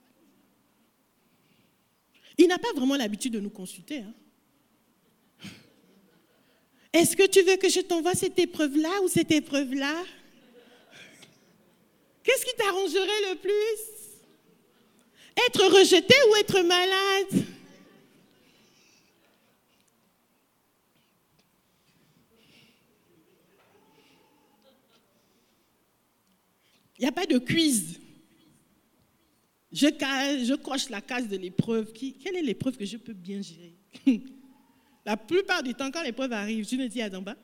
Il n'a pas vraiment l'habitude de nous consulter. Hein. Est-ce que tu veux que je t'envoie cette épreuve-là ou cette épreuve-là? Qu'est-ce qui t'arrangerait le plus? Être rejeté ou être malade? Il n'y a pas de quiz. Je, je coche la case de l'épreuve. Qui, quelle est l'épreuve que je peux bien gérer? La plupart du temps, quand l'épreuve arrive, tu me dis à d'en bas.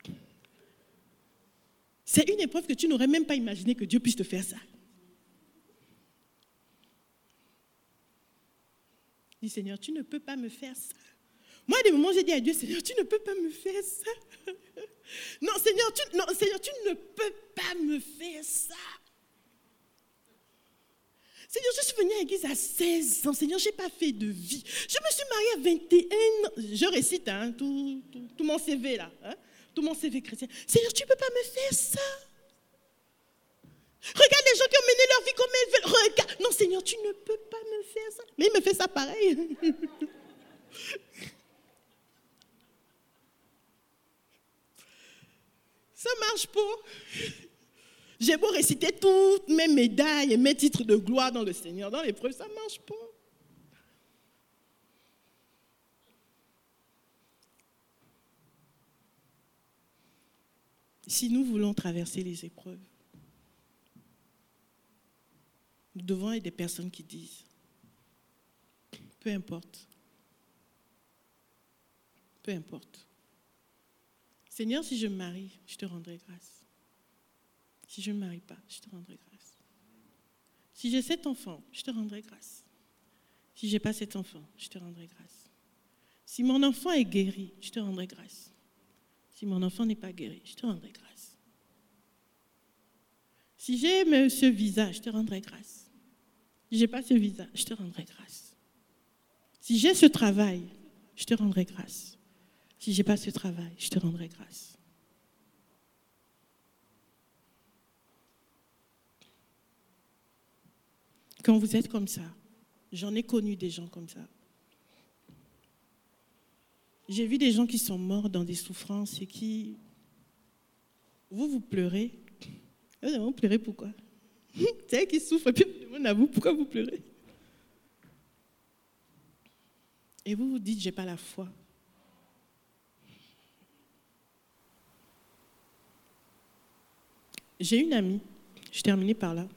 C'est une épreuve que tu n'aurais même pas imaginé que Dieu puisse te faire ça. Dis, Seigneur, tu ne peux pas me faire ça. Moi, à des moments, j'ai dit à Dieu, Seigneur, tu ne peux pas me faire ça. Non, Seigneur, tu, non, Seigneur, tu ne peux pas me faire ça. Seigneur, je suis venue à l'église à seize ans. Seigneur, je n'ai pas fait de vie. Je me suis mariée à vingt et un ans. Je récite hein, tout, tout, tout mon C V là. Hein, tout mon C V chrétien. Seigneur, tu ne peux pas me faire ça. Regarde les gens qui ont mené leur vie comme ils veulent. Regarde. Non, Seigneur, tu ne peux pas me faire ça. Mais il me fait ça pareil. Ça ne marche pas. J'ai beau réciter toutes mes médailles et mes titres de gloire dans le Seigneur, dans l'épreuve, ça ne marche pas. Si nous voulons traverser les épreuves, nous devons être des personnes qui disent, peu importe, peu importe. Seigneur, si je me marie, je te rendrai grâce. Si je ne me marie pas, je te rendrai grâce. Si j'ai cet enfant, je te rendrai grâce. Si je n'ai pas cet enfant, je te rendrai grâce. Si mon enfant est guéri, je te rendrai grâce. Si mon enfant n'est pas guéri, je te rendrai grâce. Si j'ai ce visa, je te rendrai grâce. Si je n'ai pas ce visa, je te rendrai grâce. Si j'ai ce travail, je te rendrai grâce. Si je n'ai pas ce travail, je te rendrai grâce. Quand vous êtes comme ça, j'en ai connu des gens comme ça. J'ai vu des gens qui sont morts dans des souffrances et qui... Vous, vous pleurez. Vous pleurez pourquoi? C'est eux qui souffrent et puis je demande à vous, pourquoi vous pleurez? Et vous vous dites, j'ai pas la foi. J'ai une amie, je terminais par là.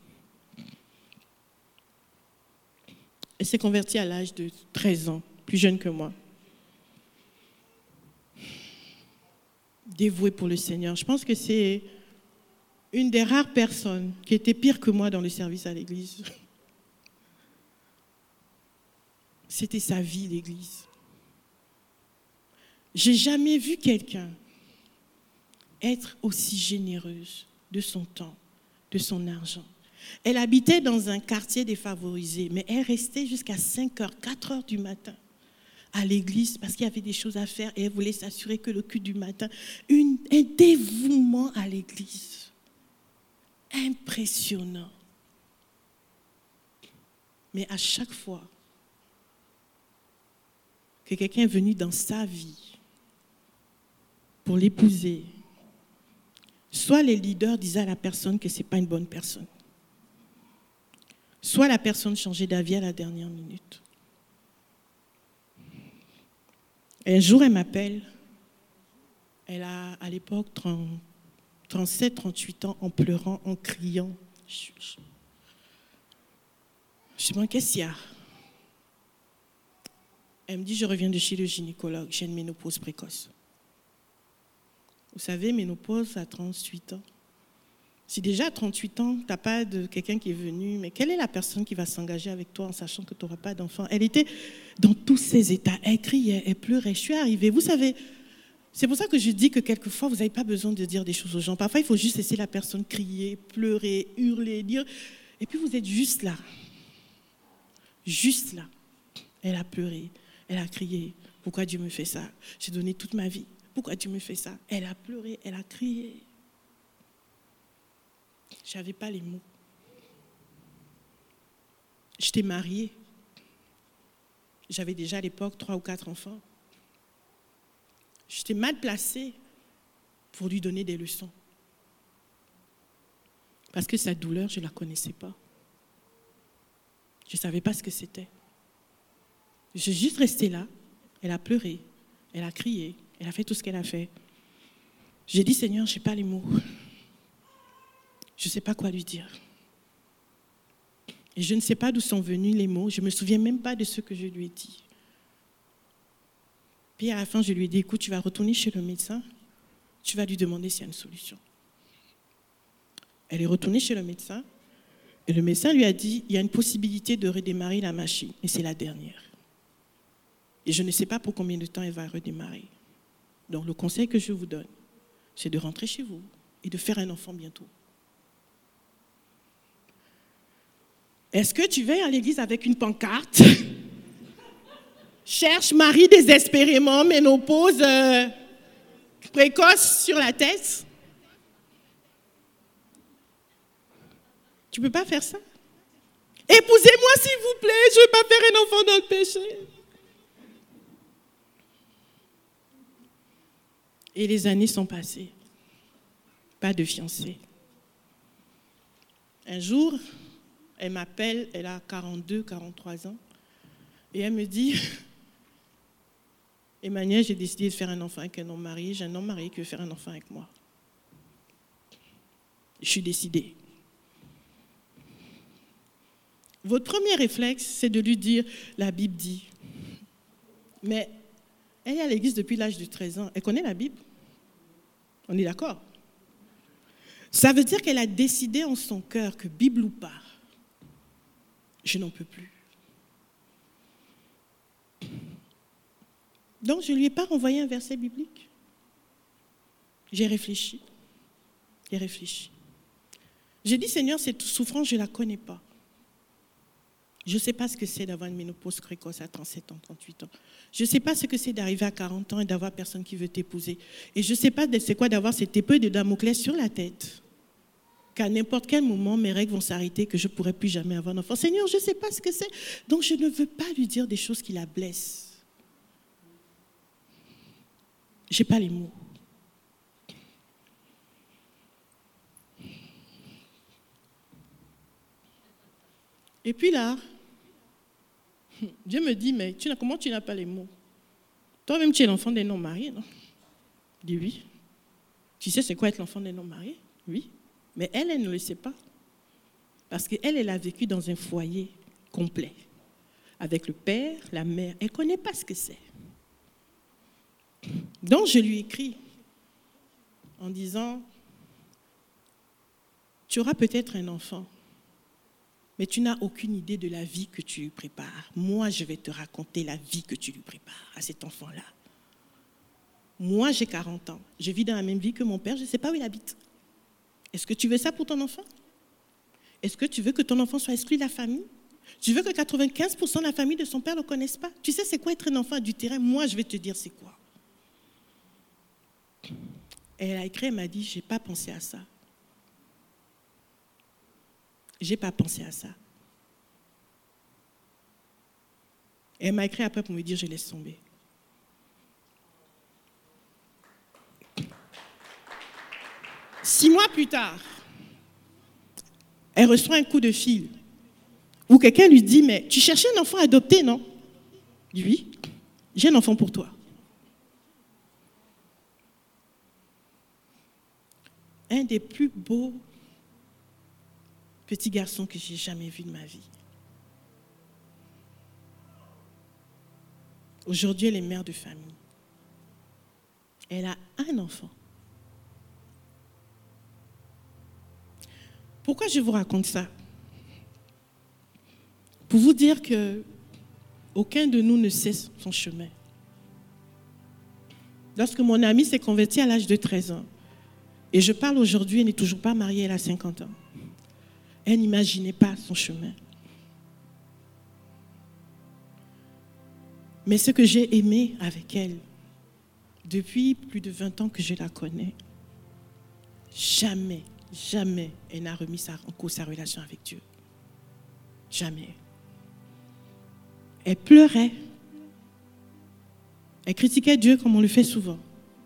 Elle s'est convertie à l'âge de treize ans, plus jeune que moi. Dévouée pour le Seigneur. Je pense que c'est une des rares personnes qui était pire que moi dans le service à l'église. C'était sa vie, l'église. J'ai jamais vu quelqu'un être aussi généreuse de son temps, de son argent. Elle habitait dans un quartier défavorisé, mais elle restait jusqu'à cinq heures, quatre heures du matin à l'église parce qu'il y avait des choses à faire et elle voulait s'assurer que le culte du matin, une, un dévouement à l'église. Impressionnant. Mais à chaque fois que quelqu'un est venu dans sa vie pour l'épouser, soit les leaders disaient à la personne que ce n'est pas une bonne personne, soit la personne changeait d'avis à la dernière minute. Et un jour, elle m'appelle. Elle a, à l'époque, trente-sept, trente-huit ans, en pleurant, en criant. Je, je, je me demande, qu'est-ce qu'il y a? Elle me dit, je reviens de chez le gynécologue, j'ai une ménopause précoce. Vous savez, ménopause à trente-huit ans. Si déjà à trente-huit ans, tu n'as pas de quelqu'un qui est venu, mais quelle est la personne qui va s'engager avec toi en sachant que tu n'auras pas d'enfant? Elle était dans tous ses états. Elle criait, elle pleurait. Je suis arrivée. Vous savez, c'est pour ça que je dis que quelquefois, vous n'avez pas besoin de dire des choses aux gens. Parfois, il faut juste laisser la personne crier, pleurer, hurler, dire. Et puis, vous êtes juste là. Juste là. Elle a pleuré. Elle a crié. Pourquoi Dieu me fait ça? J'ai donné toute ma vie. Pourquoi Dieu me fait ça? Elle a pleuré. Elle a crié. Je n'avais pas les mots. J'étais mariée. J'avais déjà à l'époque trois ou quatre enfants. J'étais mal placée pour lui donner des leçons. Parce que sa douleur, je ne la connaissais pas. Je ne savais pas ce que c'était. Je suis juste restée là. Elle a pleuré. Elle a crié. Elle a fait tout ce qu'elle a fait. J'ai dit, Seigneur, je n'ai pas les mots. Je ne sais pas quoi lui dire. Et je ne sais pas d'où sont venus les mots. Je ne me souviens même pas de ce que je lui ai dit. Puis à la fin, je lui ai dit, écoute, tu vas retourner chez le médecin. Tu vas lui demander s'il y a une solution. Elle est retournée chez le médecin. Et le médecin lui a dit, il y a une possibilité de redémarrer la machine. Et c'est la dernière. Et je ne sais pas pour combien de temps elle va redémarrer. Donc le conseil que je vous donne, c'est de rentrer chez vous et de faire un enfant bientôt. Est-ce que tu vas à l'église avec une pancarte? Cherche mari désespérément, ménopause euh, précoce sur la tête? Tu ne peux pas faire ça? Épousez-moi s'il vous plaît, je ne veux pas faire un enfant dans le péché. Et les années sont passées. Pas de fiancé. Un jour, elle m'appelle, elle a quarante-deux, quarante-trois ans, et elle me dit, Emmanuel, j'ai décidé de faire un enfant avec un homme marié, j'ai un homme marié qui veut faire un enfant avec moi. Je suis décidée. Votre premier réflexe, c'est de lui dire, la Bible dit. Mais elle est à l'église depuis l'âge de treize ans, elle connaît la Bible. On est d'accord? Ça veut dire qu'elle a décidé en son cœur que Bible ou pas, je n'en peux plus. Donc, je ne lui ai pas renvoyé un verset biblique. J'ai réfléchi. J'ai réfléchi. J'ai dit, Seigneur, cette souffrance, je ne la connais pas. Je ne sais pas ce que c'est d'avoir une ménopause précoce à trente-sept ans, trente-huit ans. Je ne sais pas ce que c'est d'arriver à quarante ans et d'avoir personne qui veut t'épouser. Et je ne sais pas c'est quoi d'avoir cette épée de Damoclès sur la tête. Qu'à n'importe quel moment, mes règles vont s'arrêter, que je ne pourrai plus jamais avoir d'enfant. Seigneur, je ne sais pas ce que c'est. Donc, je ne veux pas lui dire des choses qui la blessent. Je n'ai pas les mots. Et puis là, Dieu me dit, mais tu n'as, comment tu n'as pas les mots? Toi-même, tu es l'enfant des non-mariés, non? Je dis oui. Tu sais c'est quoi être l'enfant des non-mariés? Oui. Mais elle, elle ne le sait pas. Parce qu'elle, elle a vécu dans un foyer complet. Avec le père, la mère. Elle ne connaît pas ce que c'est. Donc, je lui écris en disant, tu auras peut-être un enfant, mais tu n'as aucune idée de la vie que tu lui prépares. Moi, je vais te raconter la vie que tu lui prépares à cet enfant-là. Moi, j'ai quarante ans. Je vis dans la même vie que mon père. Je ne sais pas où il habite. Est-ce que tu veux ça pour ton enfant? Est-ce que tu veux que ton enfant soit exclu de la famille? Tu veux que quatre-vingt-quinze pour cent de la famille de son père ne le connaisse pas? Tu sais c'est quoi être un enfant adultéré? Moi, je vais te dire c'est quoi. Et elle a écrit, elle m'a dit, je n'ai pas pensé à ça. Je n'ai pas pensé à ça. Et elle m'a écrit après pour me dire, je laisse tomber. Six mois plus tard, elle reçoit un coup de fil où quelqu'un lui dit, mais tu cherchais un enfant adopté, non? Je dis, oui, j'ai un enfant pour toi. Un des plus beaux petits garçons que j'ai jamais vu de ma vie. Aujourd'hui, elle est mère de famille. Elle a un enfant. Pourquoi je vous raconte ça? Pour vous dire que aucun de nous ne sait son chemin. Lorsque mon amie s'est convertie à l'âge de treize ans, et je parle aujourd'hui, elle n'est toujours pas mariée, elle a cinquante ans. Elle n'imaginait pas son chemin. Mais ce que j'ai aimé avec elle, depuis plus de vingt ans que je la connais, jamais, jamais elle n'a remis en cause sa relation avec Dieu. Jamais. Elle pleurait. Elle critiquait Dieu comme on le fait souvent.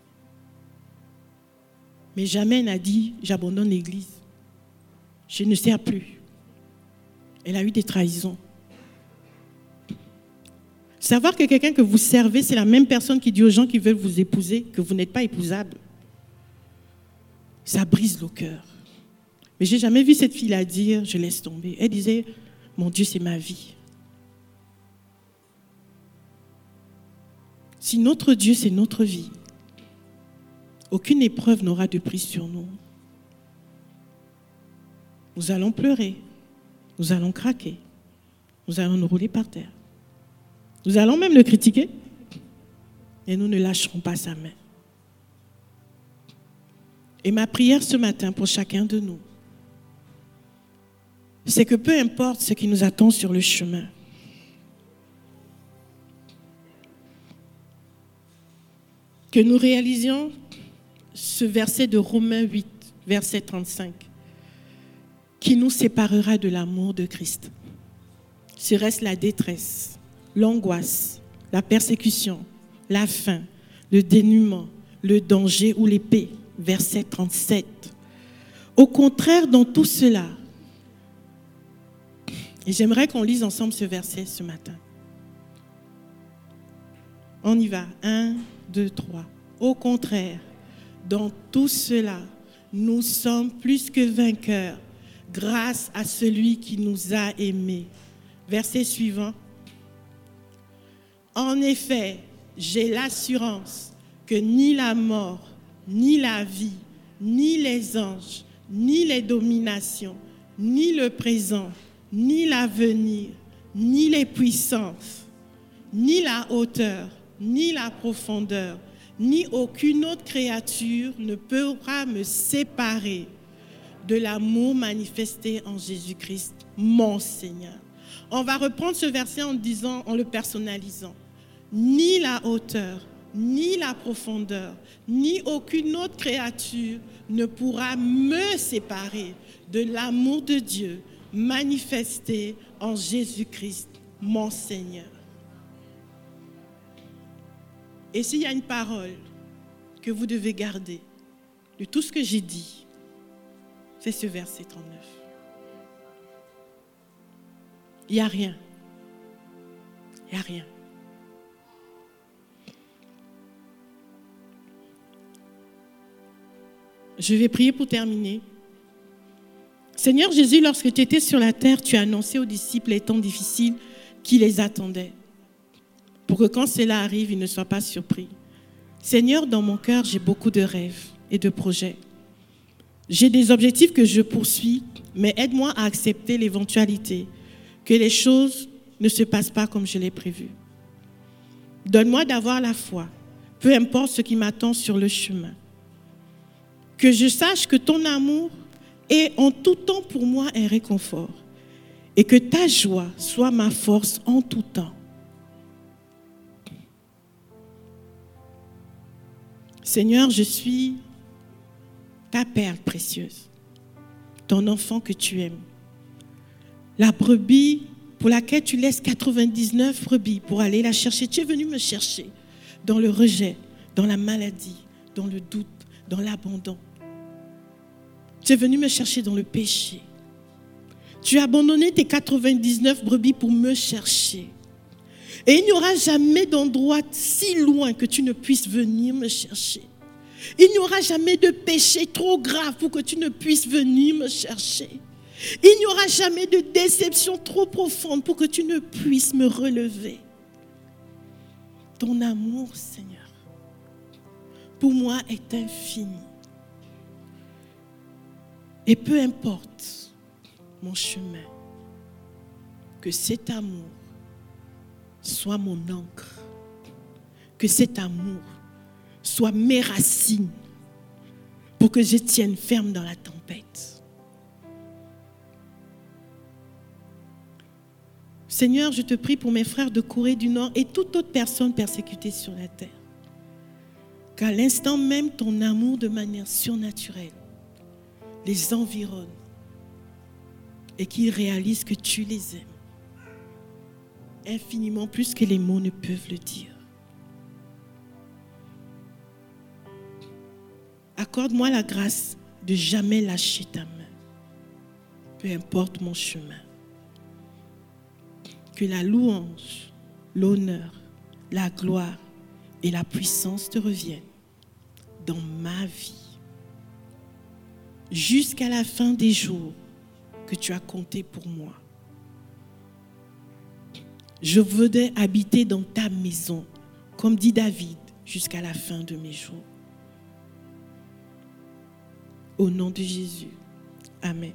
Mais jamais elle n'a dit, j'abandonne l'église. Je ne sers plus. Elle a eu des trahisons. Savoir que quelqu'un que vous servez, c'est la même personne qui dit aux gens qui veulent vous épouser que vous n'êtes pas épousable. Ça brise le cœur. Mais je n'ai jamais vu cette fille-là dire, je laisse tomber. Elle disait, mon Dieu, c'est ma vie. Si notre Dieu, c'est notre vie, aucune épreuve n'aura de prise sur nous. Nous allons pleurer, nous allons craquer, nous allons nous rouler par terre. Nous allons même le critiquer et nous ne lâcherons pas sa main. Et ma prière ce matin pour chacun de nous, c'est que peu importe ce qui nous attend sur le chemin, que nous réalisions ce verset de Romains huit, verset trente-cinq, qui nous séparera de l'amour de Christ. Serait-ce la détresse, l'angoisse, la persécution, la faim, le dénuement, le danger ou l'épée. Verset trente-sept. Au contraire, dans tout cela, et j'aimerais qu'on lise ensemble ce verset ce matin. On y va. Un, deux, trois. Au contraire, dans tout cela, nous sommes plus que vainqueurs grâce à celui qui nous a aimés. Verset suivant. En effet, j'ai l'assurance que ni la mort, ni la vie, ni les anges, ni les dominations, ni le présent, ni l'avenir, ni les puissances, ni la hauteur, ni la profondeur, ni aucune autre créature ne pourra me séparer de l'amour manifesté en Jésus-Christ, mon Seigneur. On va reprendre ce verset en disant, en le personnalisant. Ni la hauteur, ni la profondeur, ni aucune autre créature ne pourra me séparer de l'amour de Dieu manifesté en Jésus-Christ, mon Seigneur. Et s'il y a une parole que vous devez garder de tout ce que j'ai dit, c'est ce verset trente-neuf. Il n'y a rien. Il n'y a rien. Je vais prier pour terminer. Seigneur Jésus, lorsque tu étais sur la terre, tu as annoncé aux disciples les temps difficiles qui les attendaient, pour que quand cela arrive, ils ne soient pas surpris. Seigneur, dans mon cœur, j'ai beaucoup de rêves et de projets. J'ai des objectifs que je poursuis, mais aide-moi à accepter l'éventualité que les choses ne se passent pas comme je l'ai prévu. Donne-moi d'avoir la foi, peu importe ce qui m'attend sur le chemin. Que je sache que ton amour est en tout temps pour moi un réconfort et que ta joie soit ma force en tout temps. Seigneur, je suis ta perle précieuse, ton enfant que tu aimes, la brebis pour laquelle tu laisses quatre-vingt-dix-neuf brebis pour aller la chercher. Tu es venu me chercher dans le rejet, dans la maladie, dans le doute, dans l'abandon. Tu es venu me chercher dans le péché. Tu as abandonné tes quatre-vingt-dix-neuf brebis pour me chercher. Et il n'y aura jamais d'endroit si loin que tu ne puisses venir me chercher. Il n'y aura jamais de péché trop grave pour que tu ne puisses venir me chercher. Il n'y aura jamais de déception trop profonde pour que tu ne puisses me relever. Ton amour, Seigneur, pour moi est infini. Et peu importe mon chemin, que cet amour soit mon encre, que cet amour soit mes racines pour que je tienne ferme dans la tempête. Seigneur, je te prie pour mes frères de Corée du Nord et toute autre personne persécutée sur la terre, qu'à l'instant même ton amour de manière surnaturelle les environne et qu'ils réalisent que tu les aimes infiniment plus que les mots ne peuvent le dire. Accorde-moi la grâce de jamais lâcher ta main, peu importe mon chemin. Que la louange, l'honneur, la gloire et la puissance te reviennent dans ma vie, jusqu'à la fin des jours que tu as comptés pour moi. Je voudrais habiter dans ta maison, comme dit David, jusqu'à la fin de mes jours. Au nom de Jésus. Amen.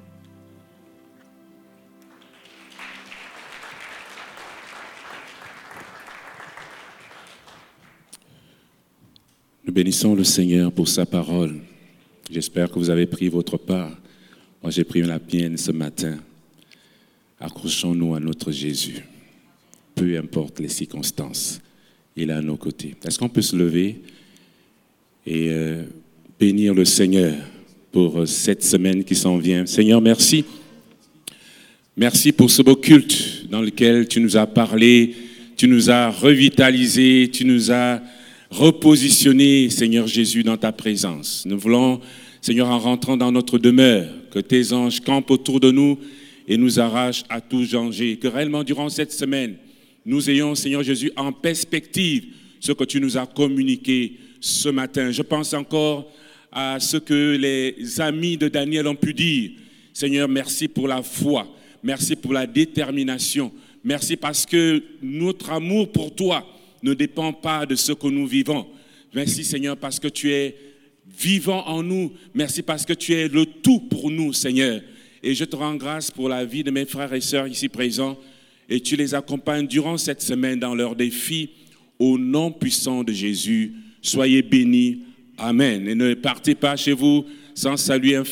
Nous bénissons le Seigneur pour sa parole. J'espère que vous avez pris votre part. Moi, j'ai pris la mienne ce matin. Accrochons-nous à notre Jésus. Peu importe les circonstances, il est à nos côtés. Est-ce qu'on peut se lever et euh, bénir le Seigneur pour cette semaine qui s'en vient? Seigneur, merci. Merci pour ce beau culte dans lequel tu nous as parlé, tu nous as revitalisé, tu nous as repositionné, Seigneur Jésus, dans ta présence. Nous voulons, Seigneur, en rentrant dans notre demeure, que tes anges campent autour de nous et nous arrachent à tout danger. Que réellement, durant cette semaine, nous ayons, Seigneur Jésus, en perspective ce que tu nous as communiqué ce matin. Je pense encore à ce que les amis de Daniel ont pu dire. Seigneur, merci pour la foi, merci pour la détermination, merci parce que notre amour pour toi ne dépend pas de ce que nous vivons. Merci Seigneur parce que tu es vivant en nous, merci parce que tu es le tout pour nous, Seigneur. Et je te rends grâce pour la vie de mes frères et sœurs ici présents. Et tu les accompagnes durant cette semaine dans leurs défis. Au nom puissant de Jésus, Soyez bénis. Amen. Et ne partez pas chez vous sans saluer un